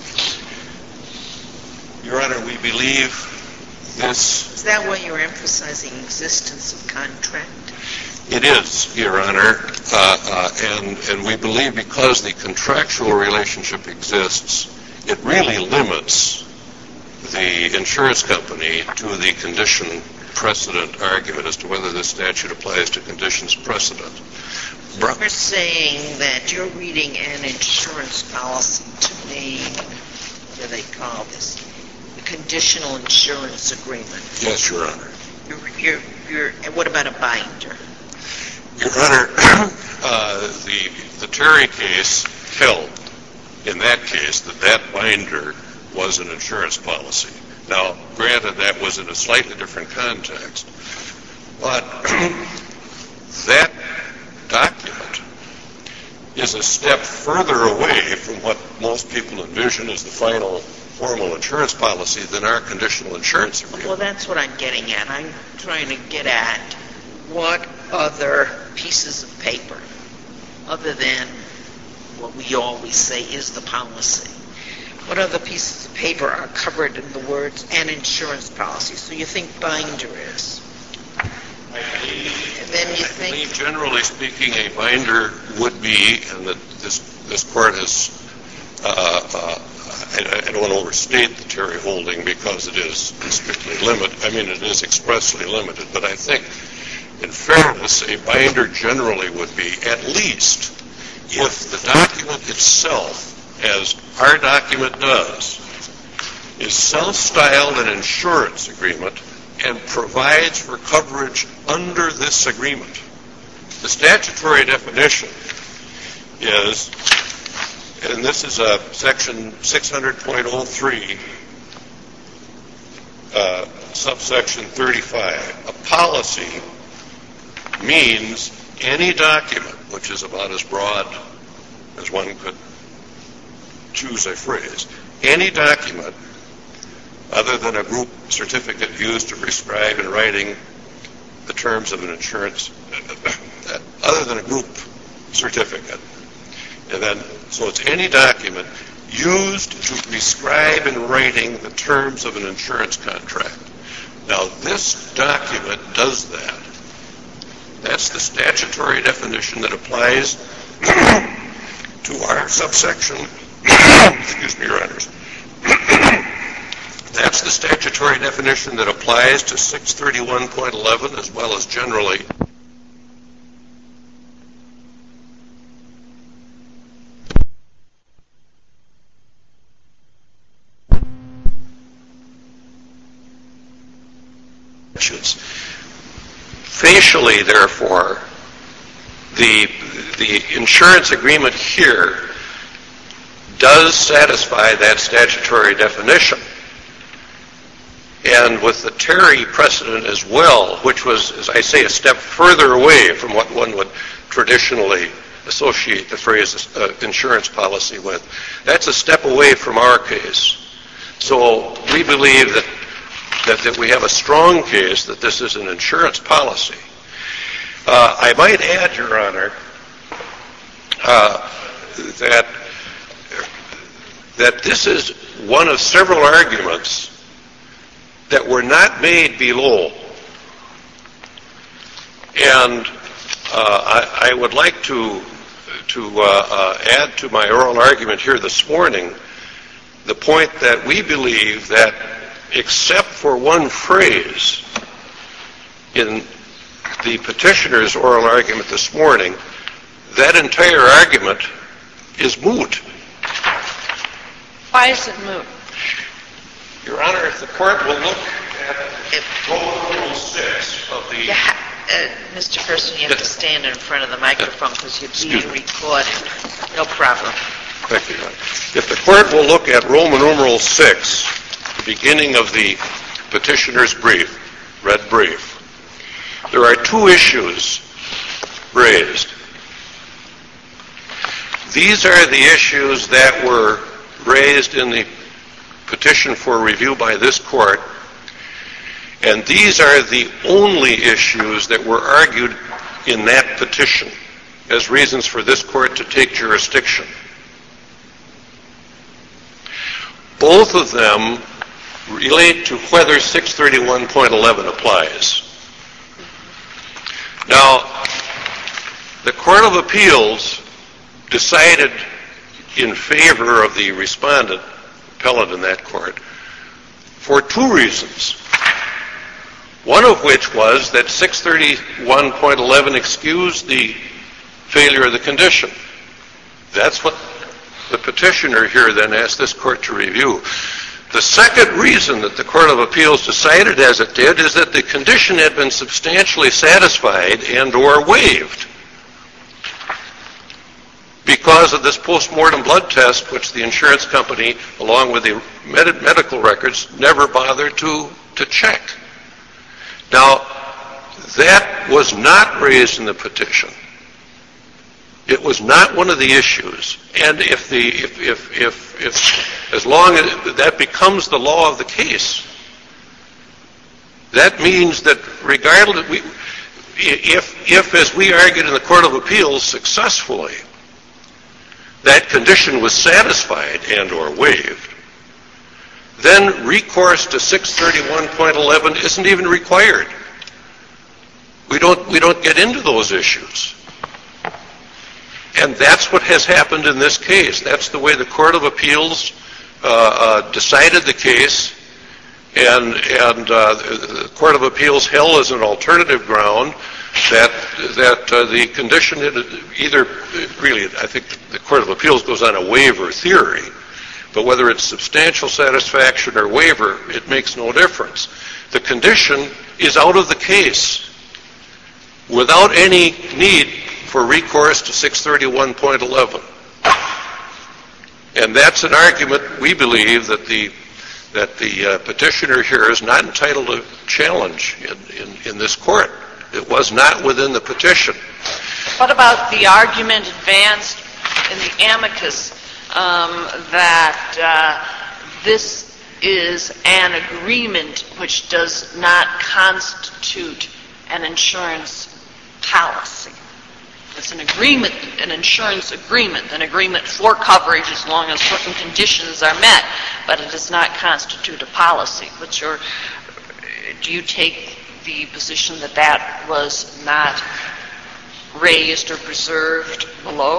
Your Honor, we believe this... Is that why you're emphasizing existence of contract? It is, Your Honor, uh, uh, and, and we believe because the contractual relationship exists, it really limits the insurance company to the condition precedent argument as to whether the statute applies to conditions precedent. Bru- You're saying that you're reading an insurance policy to mean, what do they call this, a conditional insurance agreement. Yes, Your Honor. You're, you're, you're, and what about a binder? Your Honor, uh, the, the Terry case held, in that case, that that binder was an insurance policy. Now, granted, that was in a slightly different context, but that document is a step further away from what most people envision as the final formal insurance policy than our conditional insurance agreement. Well, that's what I'm getting at. I'm trying to get at what other pieces of paper, other than what we always say is the policy, what other pieces of paper are covered in the words "an insurance policy"? So you think binder is? I believe, And then you I think, believe, generally speaking, a binder would be, and that this this court has, uh, uh, I, I don't want to overstate the Terry holding because it is strictly limited. I mean, it is expressly limited, but I think, in fairness, a binder generally would be, at least, if the document itself, as our document does, is self-styled an insurance agreement and provides for coverage under this agreement. The statutory definition is, and this is a section six hundred point oh three, uh, subsection thirty-five, a policy means any document, which is about as broad as one could choose a phrase, any document other than a group certificate used to prescribe in writing the terms of an insurance, other than a group certificate. And then, so it's any document used to prescribe in writing the terms of an insurance contract. Now, this document does that. That's the statutory definition that applies to our subsection. Excuse me, Your Honors. That's the statutory definition that applies to six thirty-one point eleven as well as generally. Facially, therefore, the the insurance agreement here does satisfy that statutory definition. And with the Terry precedent as well, which was, as I say, a step further away from what one would traditionally associate the phrase uh, insurance policy with, that's a step away from our case. So we believe that, that, that we have a strong case that this is an insurance policy. Uh, I might add, Your Honor, uh, that, that this is one of several arguments that were not made below. And uh, I, I would like to, to uh, uh, add to my oral argument here this morning the point that we believe that except for one phrase in the petitioner's oral argument this morning, that entire argument is moot. Why is it moot? Your Honor, if the court will look at Rule six of the... you ha- Uh, Mister Kirsten, you have to stand in front of the microphone because you're being recorded. No problem. Thank you, Your Honor. If the court will look at Roman numeral six, the beginning of the petitioner's brief, red brief, there are two issues raised. These are the issues that were raised in the petition for review by this court, and these are the only issues that were argued in that petition as reasons for this court to take jurisdiction. Both of them relate to whether six thirty-one point eleven applies. Now, the Court of Appeals decided in favor of the respondent, appellant in that court, for two reasons. One of which was that six thirty-one point eleven excused the failure of the condition. That's what the petitioner here then asked this court to review. The second reason that the Court of Appeals decided as it did is that the condition had been substantially satisfied and or waived because of this post-mortem blood test, which the insurance company, along with the med- medical records, never bothered to, to check. Now, that was not raised in the petition. It was not one of the issues. And if the if if if, if as long as that becomes the law of the case, that means that regardless, we, if if as we argued in the Court of Appeals successfully, that condition was satisfied and or waived, then recourse to six thirty-one point eleven isn't even required. We don't we don't get into those issues. And that's what has happened in this case. That's the way the Court of Appeals uh, uh, decided the case, and and uh, the Court of Appeals held as an alternative ground that that uh, the condition had either really, I think the Court of Appeals goes on a waiver theory, but whether it's substantial satisfaction or waiver, it makes no difference. The condition is out of the case without any need for recourse to six thirty-one point eleven. And that's an argument, we believe, that the that the uh, petitioner here is not entitled to challenge in, in, in this court. It was not within the petition. What about the argument advanced in the amicus um, that uh, this is an agreement which does not constitute an insurance policy? It's an agreement, an insurance agreement, an agreement for coverage as long as certain conditions are met, but it does not constitute a policy. What's your, do you take the position that that was not raised or preserved below?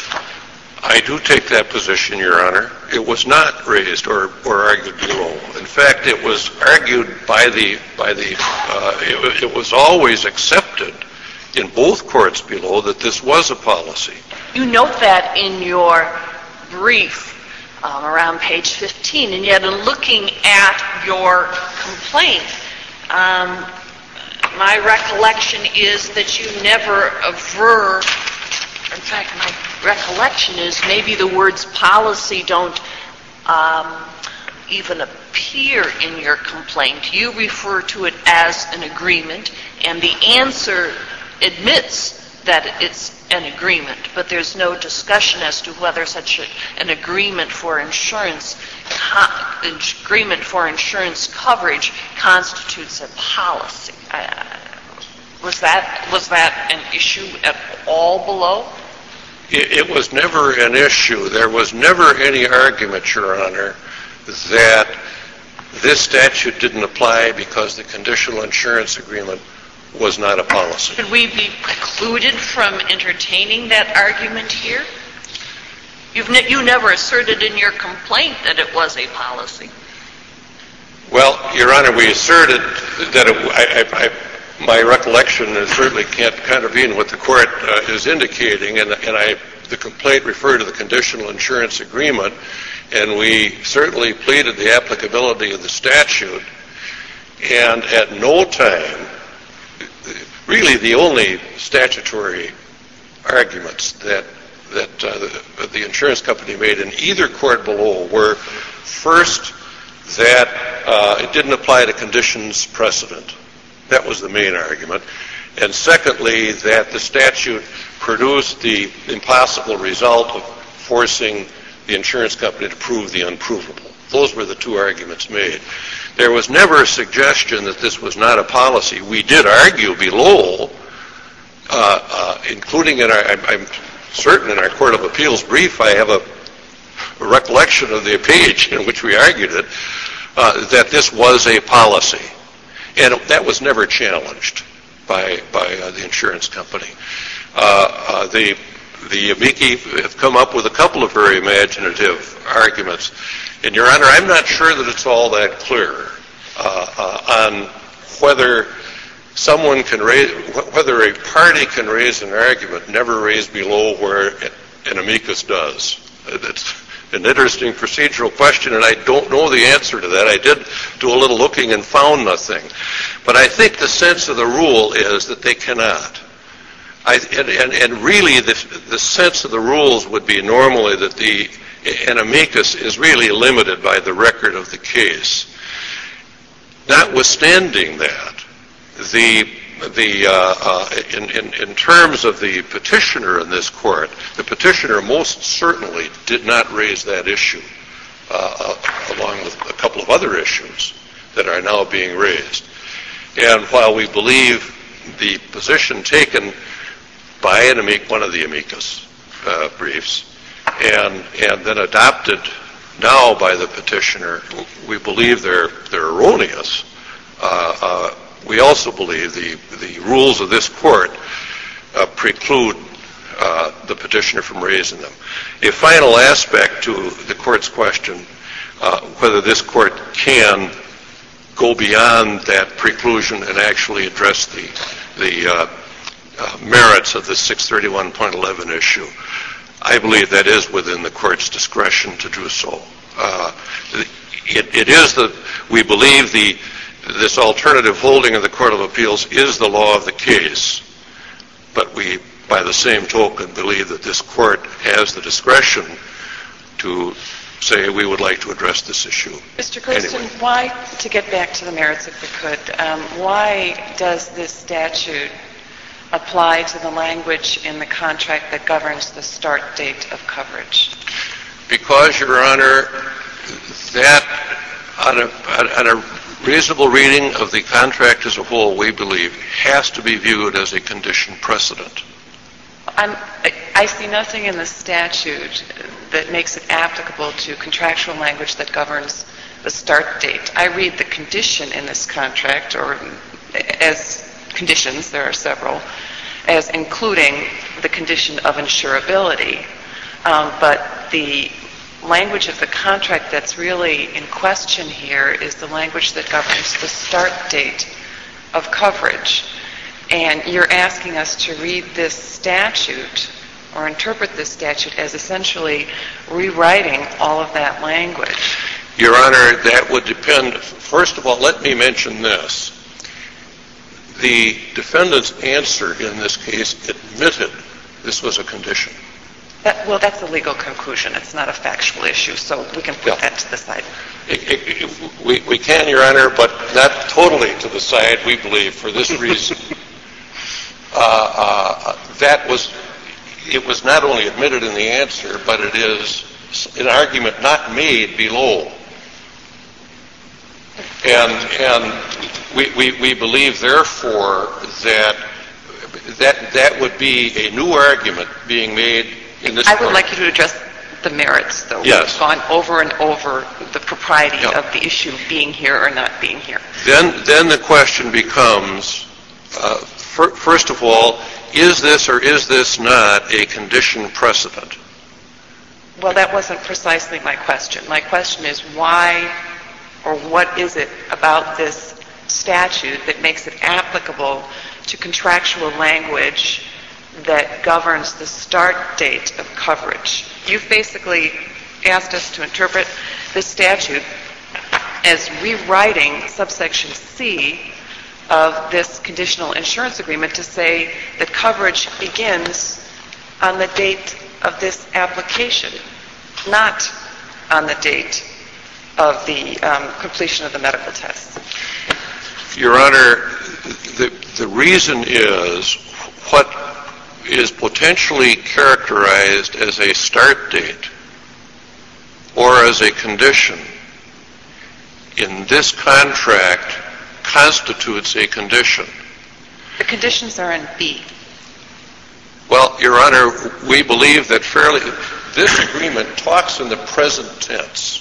I do take that position, Your Honor. It was not raised or, or argued below. In fact, it was argued by the, by the uh, it, it was always accepted in both courts below that this was a policy. You note that in your brief um, around page fifteen, and yet in looking at your complaint, um, my recollection is that you never aver, in fact, my recollection is maybe the words policy don't um, even appear in your complaint. You refer to it as an agreement, and the answer admits that it's an agreement, but there's no discussion as to whether such a, an agreement for insurance co- agreement for insurance coverage constitutes a policy. I, was that was that an issue at all below? It, it was never an issue. There was never any argument, Your Honor, that this statute didn't apply because the conditional insurance agreement was not a policy. Should we be precluded from entertaining that argument here? You've ne- you never asserted in your complaint that it was a policy. Well, Your Honor, we asserted that it, I, I, I, my recollection certainly can't contravene what the court uh, is indicating, and, and I, the complaint referred to the conditional insurance agreement, and we certainly pleaded the applicability of the statute, and at no time really the only statutory arguments that that uh, the, the insurance company made in either court below were, first, that uh, it didn't apply to conditions precedent. That was the main argument. And secondly, that the statute produced the impossible result of forcing the insurance company to prove the unprovable. Those were the two arguments made. There was never a suggestion that this was not a policy. We did argue below, uh, uh, including in our, I'm, I'm certain in our Court of Appeals brief, I have a, a recollection of the page in which we argued it, uh, that this was a policy. And that was never challenged by by uh, the insurance company. Uh, uh, the the amici have come up with a couple of very imaginative arguments. And, Your Honor, I'm not sure that it's all that clear uh, uh, on whether someone can raise, whether a party can raise an argument never raised below where an amicus does. It's an interesting procedural question, and I don't know the answer to that. I did do a little looking and found nothing. But I think the sense of the rule is that they cannot. I, and, and, and really, the, the sense of the rules would be normally that the an amicus is really limited by the record of the case. Notwithstanding that, the the uh, uh, in, in in terms of the petitioner in this court, the petitioner most certainly did not raise that issue, uh, uh, along with a couple of other issues that are now being raised. And while we believe the position taken by an amic, one of the amicus uh, briefs, and and then adopted now by the petitioner, we believe they're they're erroneous. Uh, uh, we also believe the the rules of this court uh, preclude uh, the petitioner from raising them. A final aspect to the court's question, uh, whether this court can go beyond that preclusion and actually address the the uh, uh, merits of the six thirty-one point eleven issue. I believe that is within the court's discretion to do so. Uh, it, it is the we believe the this alternative holding of the Court of Appeals is the law of the case, but we, by the same token, believe that this court has the discretion to say we would like to address this issue. Mister Kirsten, anyway. Why, to get back to the merits if we could, um, why does this statute apply to the language in the contract that governs the start date of coverage? Because, Your Honor, that on a, on a reasonable reading of the contract as a whole, we believe, has to be viewed as a condition precedent. I'm, I see nothing in the statute that makes it applicable to contractual language that governs the start date. I read the condition in this contract, or as conditions, there are several, as including the condition of insurability. Um, but the language of the contract that's really in question here is the language that governs the start date of coverage. And you're asking us to read this statute or interpret this statute as essentially rewriting all of that language. Your Honor, that would depend. First of all, let me mention this. The defendant's answer in this case admitted this was a condition. That, well, that's a legal conclusion. It's not a factual issue, so we can put yeah. that to the side. It, it, it, we, we can, Your Honor, but not totally to the side, we believe, for this reason. uh, uh, that was, it was not only admitted in the answer, but it is an argument not made below. And, and we, we, we believe, therefore, that, that that would be a new argument being made in this I would part. like you to address the merits, though. Yes. We've gone over and over the propriety yeah. of the issue being here or not being here. Then, then the question becomes, uh, for, first of all, is this or is this not a condition precedent? Well, that wasn't precisely my question. My question is why or what is it about this statute that makes it applicable to contractual language that governs the start date of coverage? You've basically asked us to interpret this statute as rewriting subsection C of this conditional insurance agreement to say that coverage begins on the date of this application, not on the date of the um, completion of the medical tests. Your Honor, the, the reason is what is potentially characterized as a start date or as a condition in this contract constitutes a condition. The conditions are in B. Well, Your Honor, we believe that fairly, this agreement talks in the present tense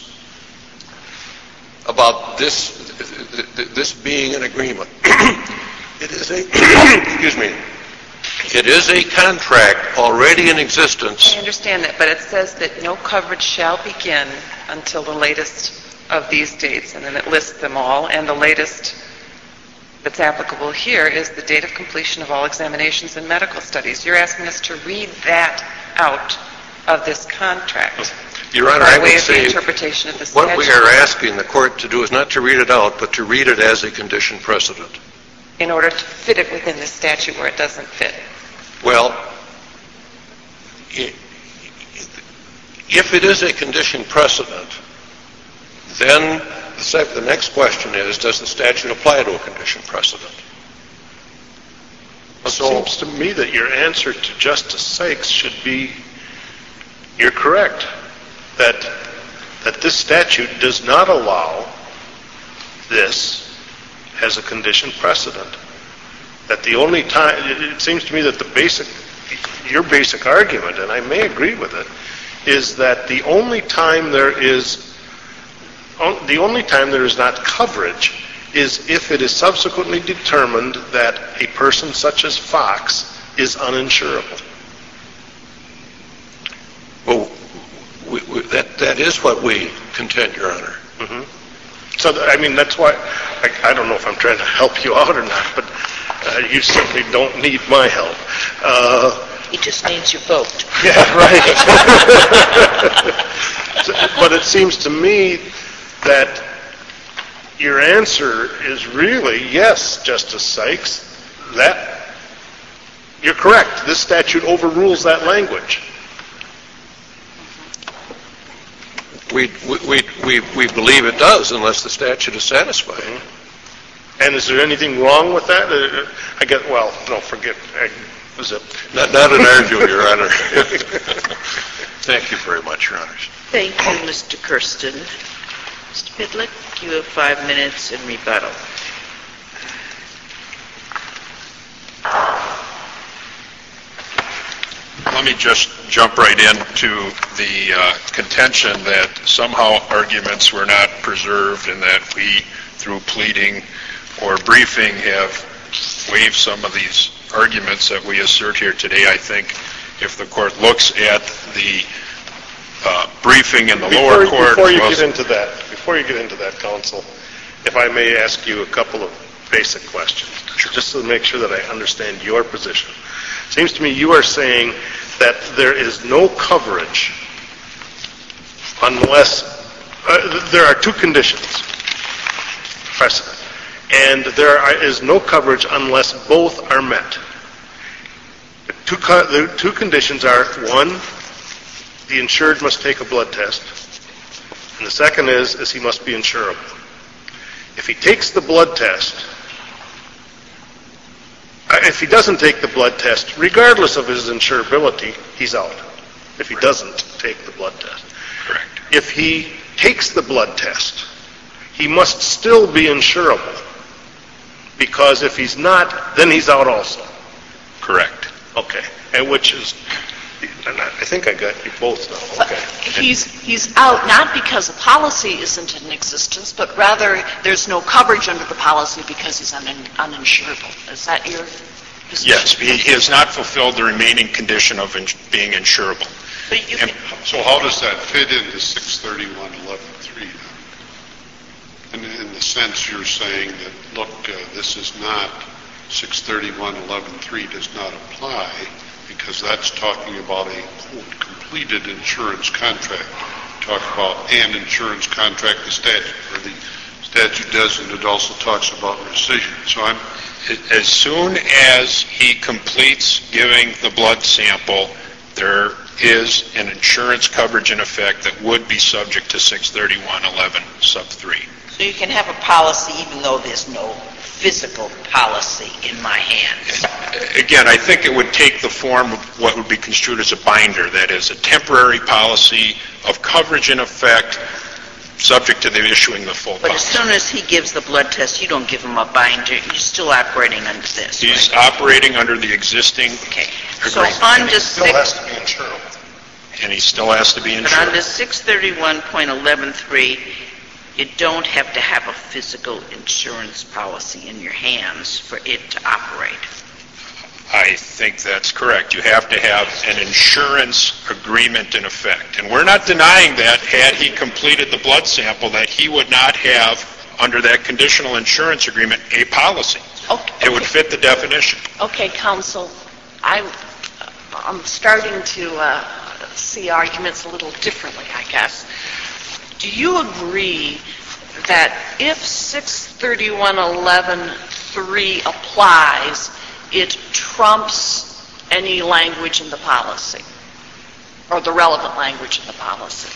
about this, this being an agreement. It is a, excuse me, it is a contract already in existence. I understand that, but it says that no coverage shall begin until the latest of these dates, and then it lists them all, and the latest that's applicable here is the date of completion of all examinations and medical studies. You're asking us to read that out of this contract. Your Honor, by I way would of the say interpretation of the statute. what we are asking the court to do is not to read it out, but to read it as a condition precedent. In order to fit it within the statute where it doesn't fit. Well, if it is a condition precedent, then the, sec- the next question is, does the statute apply to a condition precedent? It So, seems to me that your answer to Justice Sykes should be, you're correct, that, that this statute does not allow this as a condition precedent. That the only time, it, it seems to me that the basic, your basic argument, and I may agree with it, is that the only time there is, on, the only time there is not coverage is if it is subsequently determined that a person such as Fox is uninsurable. well, we, we, that, that is what we contend, Your Honor. Mm-hmm. So, th- I mean, that's why, I, I don't know if I'm trying to help you out or not, but uh, you certainly don't need my help. Uh, He just needs your vote. Yeah, right. So, but it seems to me that your answer is really, yes, Justice Sykes, that, you're correct. This statute overrules that language. We, we, we, we believe it does unless the statute is satisfied. Mm-hmm. And is there anything wrong with that? Uh, I get, well, no, forget, I, was it? Not, not an argument, Your Honor. Thank you very much, Your Honors. Thank you, Mister Kirsten. Mister Pitlick, you have five minutes in rebuttal. Let me just jump right into the uh, contention that somehow arguments were not preserved and that we, through pleading or briefing, have waived some of these arguments that we assert here today. I think if the court looks at the uh, briefing in the Before, lower court... before you well, get into that, before you get into that, counsel, if I may ask you a couple of basic questions, just to make sure that I understand your position. Seems to me you are saying that there is no coverage unless uh, there are two conditions precedent, and there are, is no coverage unless both are met. The two, co- the two conditions are, one, the insured must take a blood test, and the second is, is he must be insurable. If he takes the blood test, if he doesn't take the blood test, regardless of his insurability, he's out. If he doesn't take the blood test. Correct. If he takes the blood test, he must still be insurable. Because if he's not, then he's out also. Correct. Okay. And which is, and I think I got you both now. Okay. He's, he's out not because the policy isn't in existence, but rather there's no coverage under the policy because he's un, uninsurable. Is that your position? Yes, he has not fulfilled the remaining condition of ins- being insurable. But you And- can, So how does that fit into six thirty-one eleven three? In, in the sense you're saying that, look, uh, this is not, six thirty-one eleven three does not apply because that's talking about a, quote, completed insurance contract. Talk about an insurance contract, the statute, or the statute does, and it also talks about rescission. So I'm, As soon as he completes giving the blood sample, there is an insurance coverage in effect that would be subject to six thirty-one eleven sub three. So you can have a policy even though there's no physical policy in my hands. Again, I think it would take the form of what would be construed as a binder, that is, a temporary policy of coverage in effect, subject to the issuing the full But policy. as soon as he gives the blood test, you don't give him a binder. You're still operating under this. He's right? operating under the existing Okay. So agreement, under Still six, has to be insurable. and he still has to be but insured. under six thirty-one point eleven three, you don't have to have a physical insurance policy in your hands for it to operate. I think that's correct. You have to have an insurance agreement in effect. And we're not denying that had he completed the blood sample, that he would not have, under that conditional insurance agreement, a policy. Okay. It would fit the definition. Okay, counsel, I, I'm starting to uh, see arguments a little differently, I guess. Do you agree that if six thirty-one eleven three applies, it trumps any language in the policy, or the relevant language in the policy?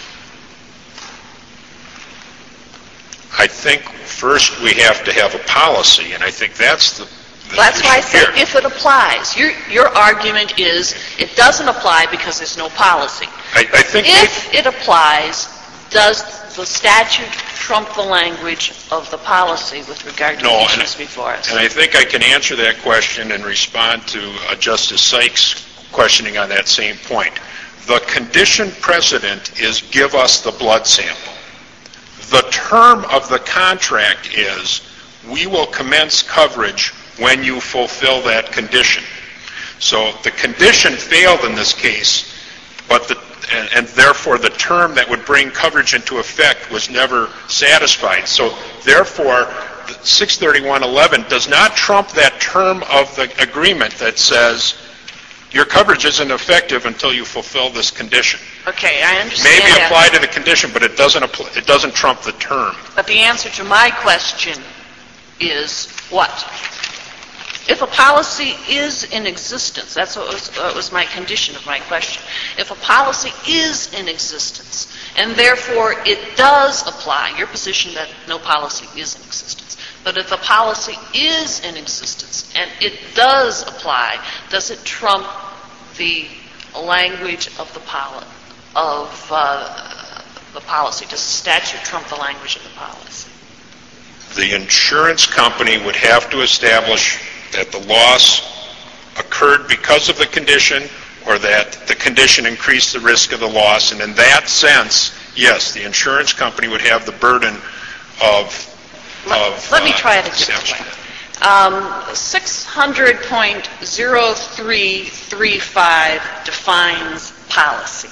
I think first we have to have a policy, and I think that's the, the That's why I issue said here. if it applies. Your, your argument is it doesn't apply because there's no policy. I, I think If it applies, does the statute trump the language of the policy with regard to No, the and- issues before us? And I think I can answer that question and respond to uh, Justice Sykes' questioning on that same point. The condition precedent is give us the blood sample. The term of the contract is we will commence coverage when you fulfill that condition. So the condition failed in this case, but the And, and therefore the term that would bring coverage into effect was never satisfied. So therefore, six thirty-one eleven does not trump that term of the agreement that says your coverage isn't effective until you fulfill this condition. Okay, I understand Maybe that. apply to the condition, but it doesn't apply, it doesn't trump the term. But the answer to my question is what? If a policy is in existence, that's what was, what was my condition of my question. If a policy is in existence, and therefore it does apply, your position that no policy is in existence, but if a policy is in existence and it does apply, does it trump the language of the poli- of uh, the policy? Does the statute trump the language of the policy? The insurance company would have to establish that the loss occurred because of the condition or that the condition increased the risk of the loss. And in that sense, yes, the insurance company would have the burden of... Let, of, let me uh, try it a different way. Um, six hundred point oh three three five defines policy.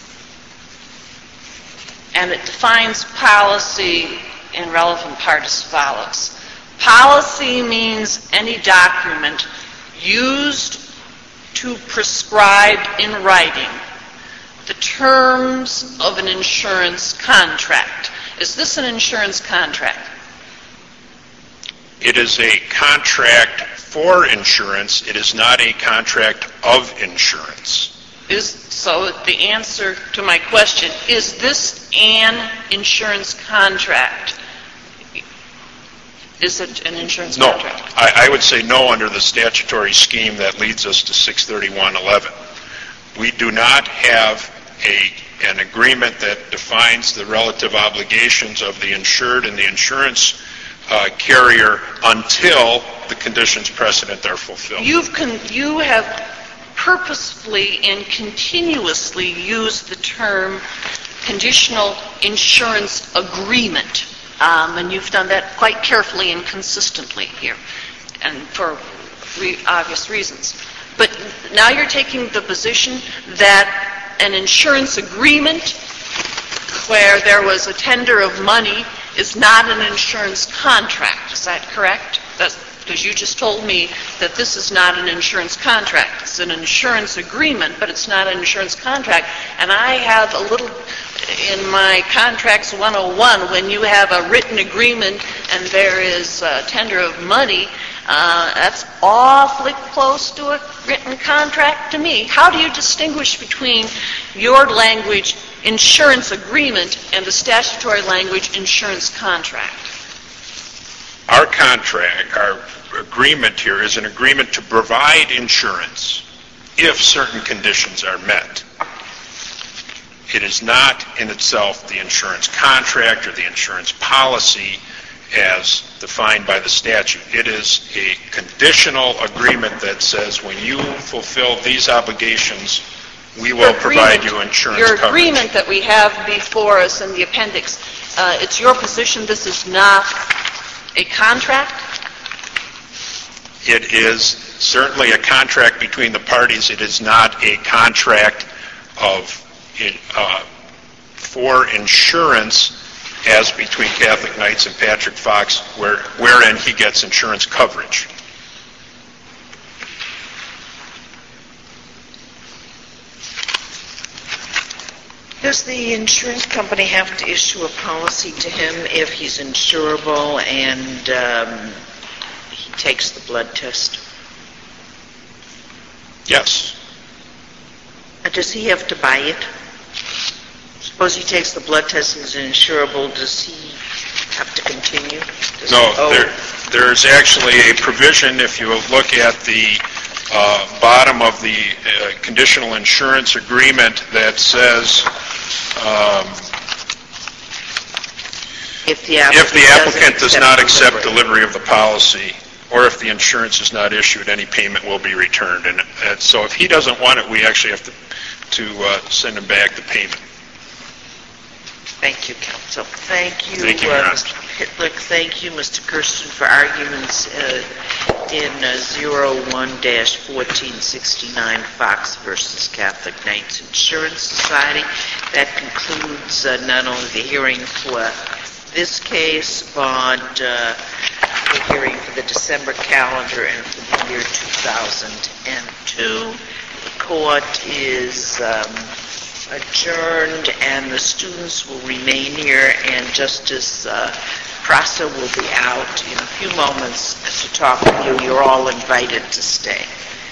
And it defines policy in relevant part as follows. Policy means any document used to prescribe in writing the terms of an insurance contract. Is this an insurance contract? It is a contract for insurance. It is not a contract of insurance. Is, so the answer to my question, is this an insurance contract? Is it an insurance No, contract? I, I would say no under the statutory scheme that leads us to six thirty-one eleven. We do not have a, an agreement that defines the relative obligations of the insured and the insurance uh, carrier until the conditions precedent are fulfilled. You've con- you have purposefully and continuously used the term conditional insurance agreement. Um, and you've done that quite carefully and consistently here, and for re- obvious reasons. But now you're taking the position that an insurance agreement where there was a tender of money is not an insurance contract. Is that correct? That's because you just told me that this is not an insurance contract. It's an insurance agreement, but it's not an insurance contract. And I have a little in my Contracts one oh one, when you have a written agreement and there is a tender of money, uh, that's awfully close to a written contract to me. How do you distinguish between your language, insurance agreement, and the statutory language, insurance contract? Our contract, our agreement here is an agreement to provide insurance if certain conditions are met. It is not in itself the insurance contract or the insurance policy as defined by the statute. It is a conditional agreement that says when you fulfill these obligations, we will Your provide agreement- you insurance Your coverage. agreement that we have before us in the appendix, uh, it's your position this is not a contract? It is certainly a contract between the parties. It is not a contract of uh, for insurance as between Catholic Knights and Patrick Fox, where, wherein he gets insurance coverage. Does the insurance company have to issue a policy to him if he's insurable and um, he takes the blood test? Yes. Uh, Does he have to buy it? Suppose he takes the blood test and is insurable, does he have to continue? Does No, he owe- there, there's actually a provision, if you look at the uh, bottom of the uh, conditional insurance agreement, that says um, If the if the applicant does doesn't not accept delivery. delivery of the policy, or if the insurance is not issued, any payment will be returned. And uh, so if he doesn't want it, we actually have to, to uh, send him back the payment. Thank you, counsel. Thank you, Thank you, uh, Your Honor. Mister Pitlick. Thank you, Mister Kirsten, for arguments uh, in uh, zero one dash fourteen sixty-nine Fox versus Catholic Knights Insurance Society. That concludes uh, not only the hearing for this case, but uh, the hearing for the December calendar and for the year two thousand two. The court is um, adjourned, and the students will remain here, and Justice uh, Prasa will be out in a few moments to talk with you. You're all invited to stay.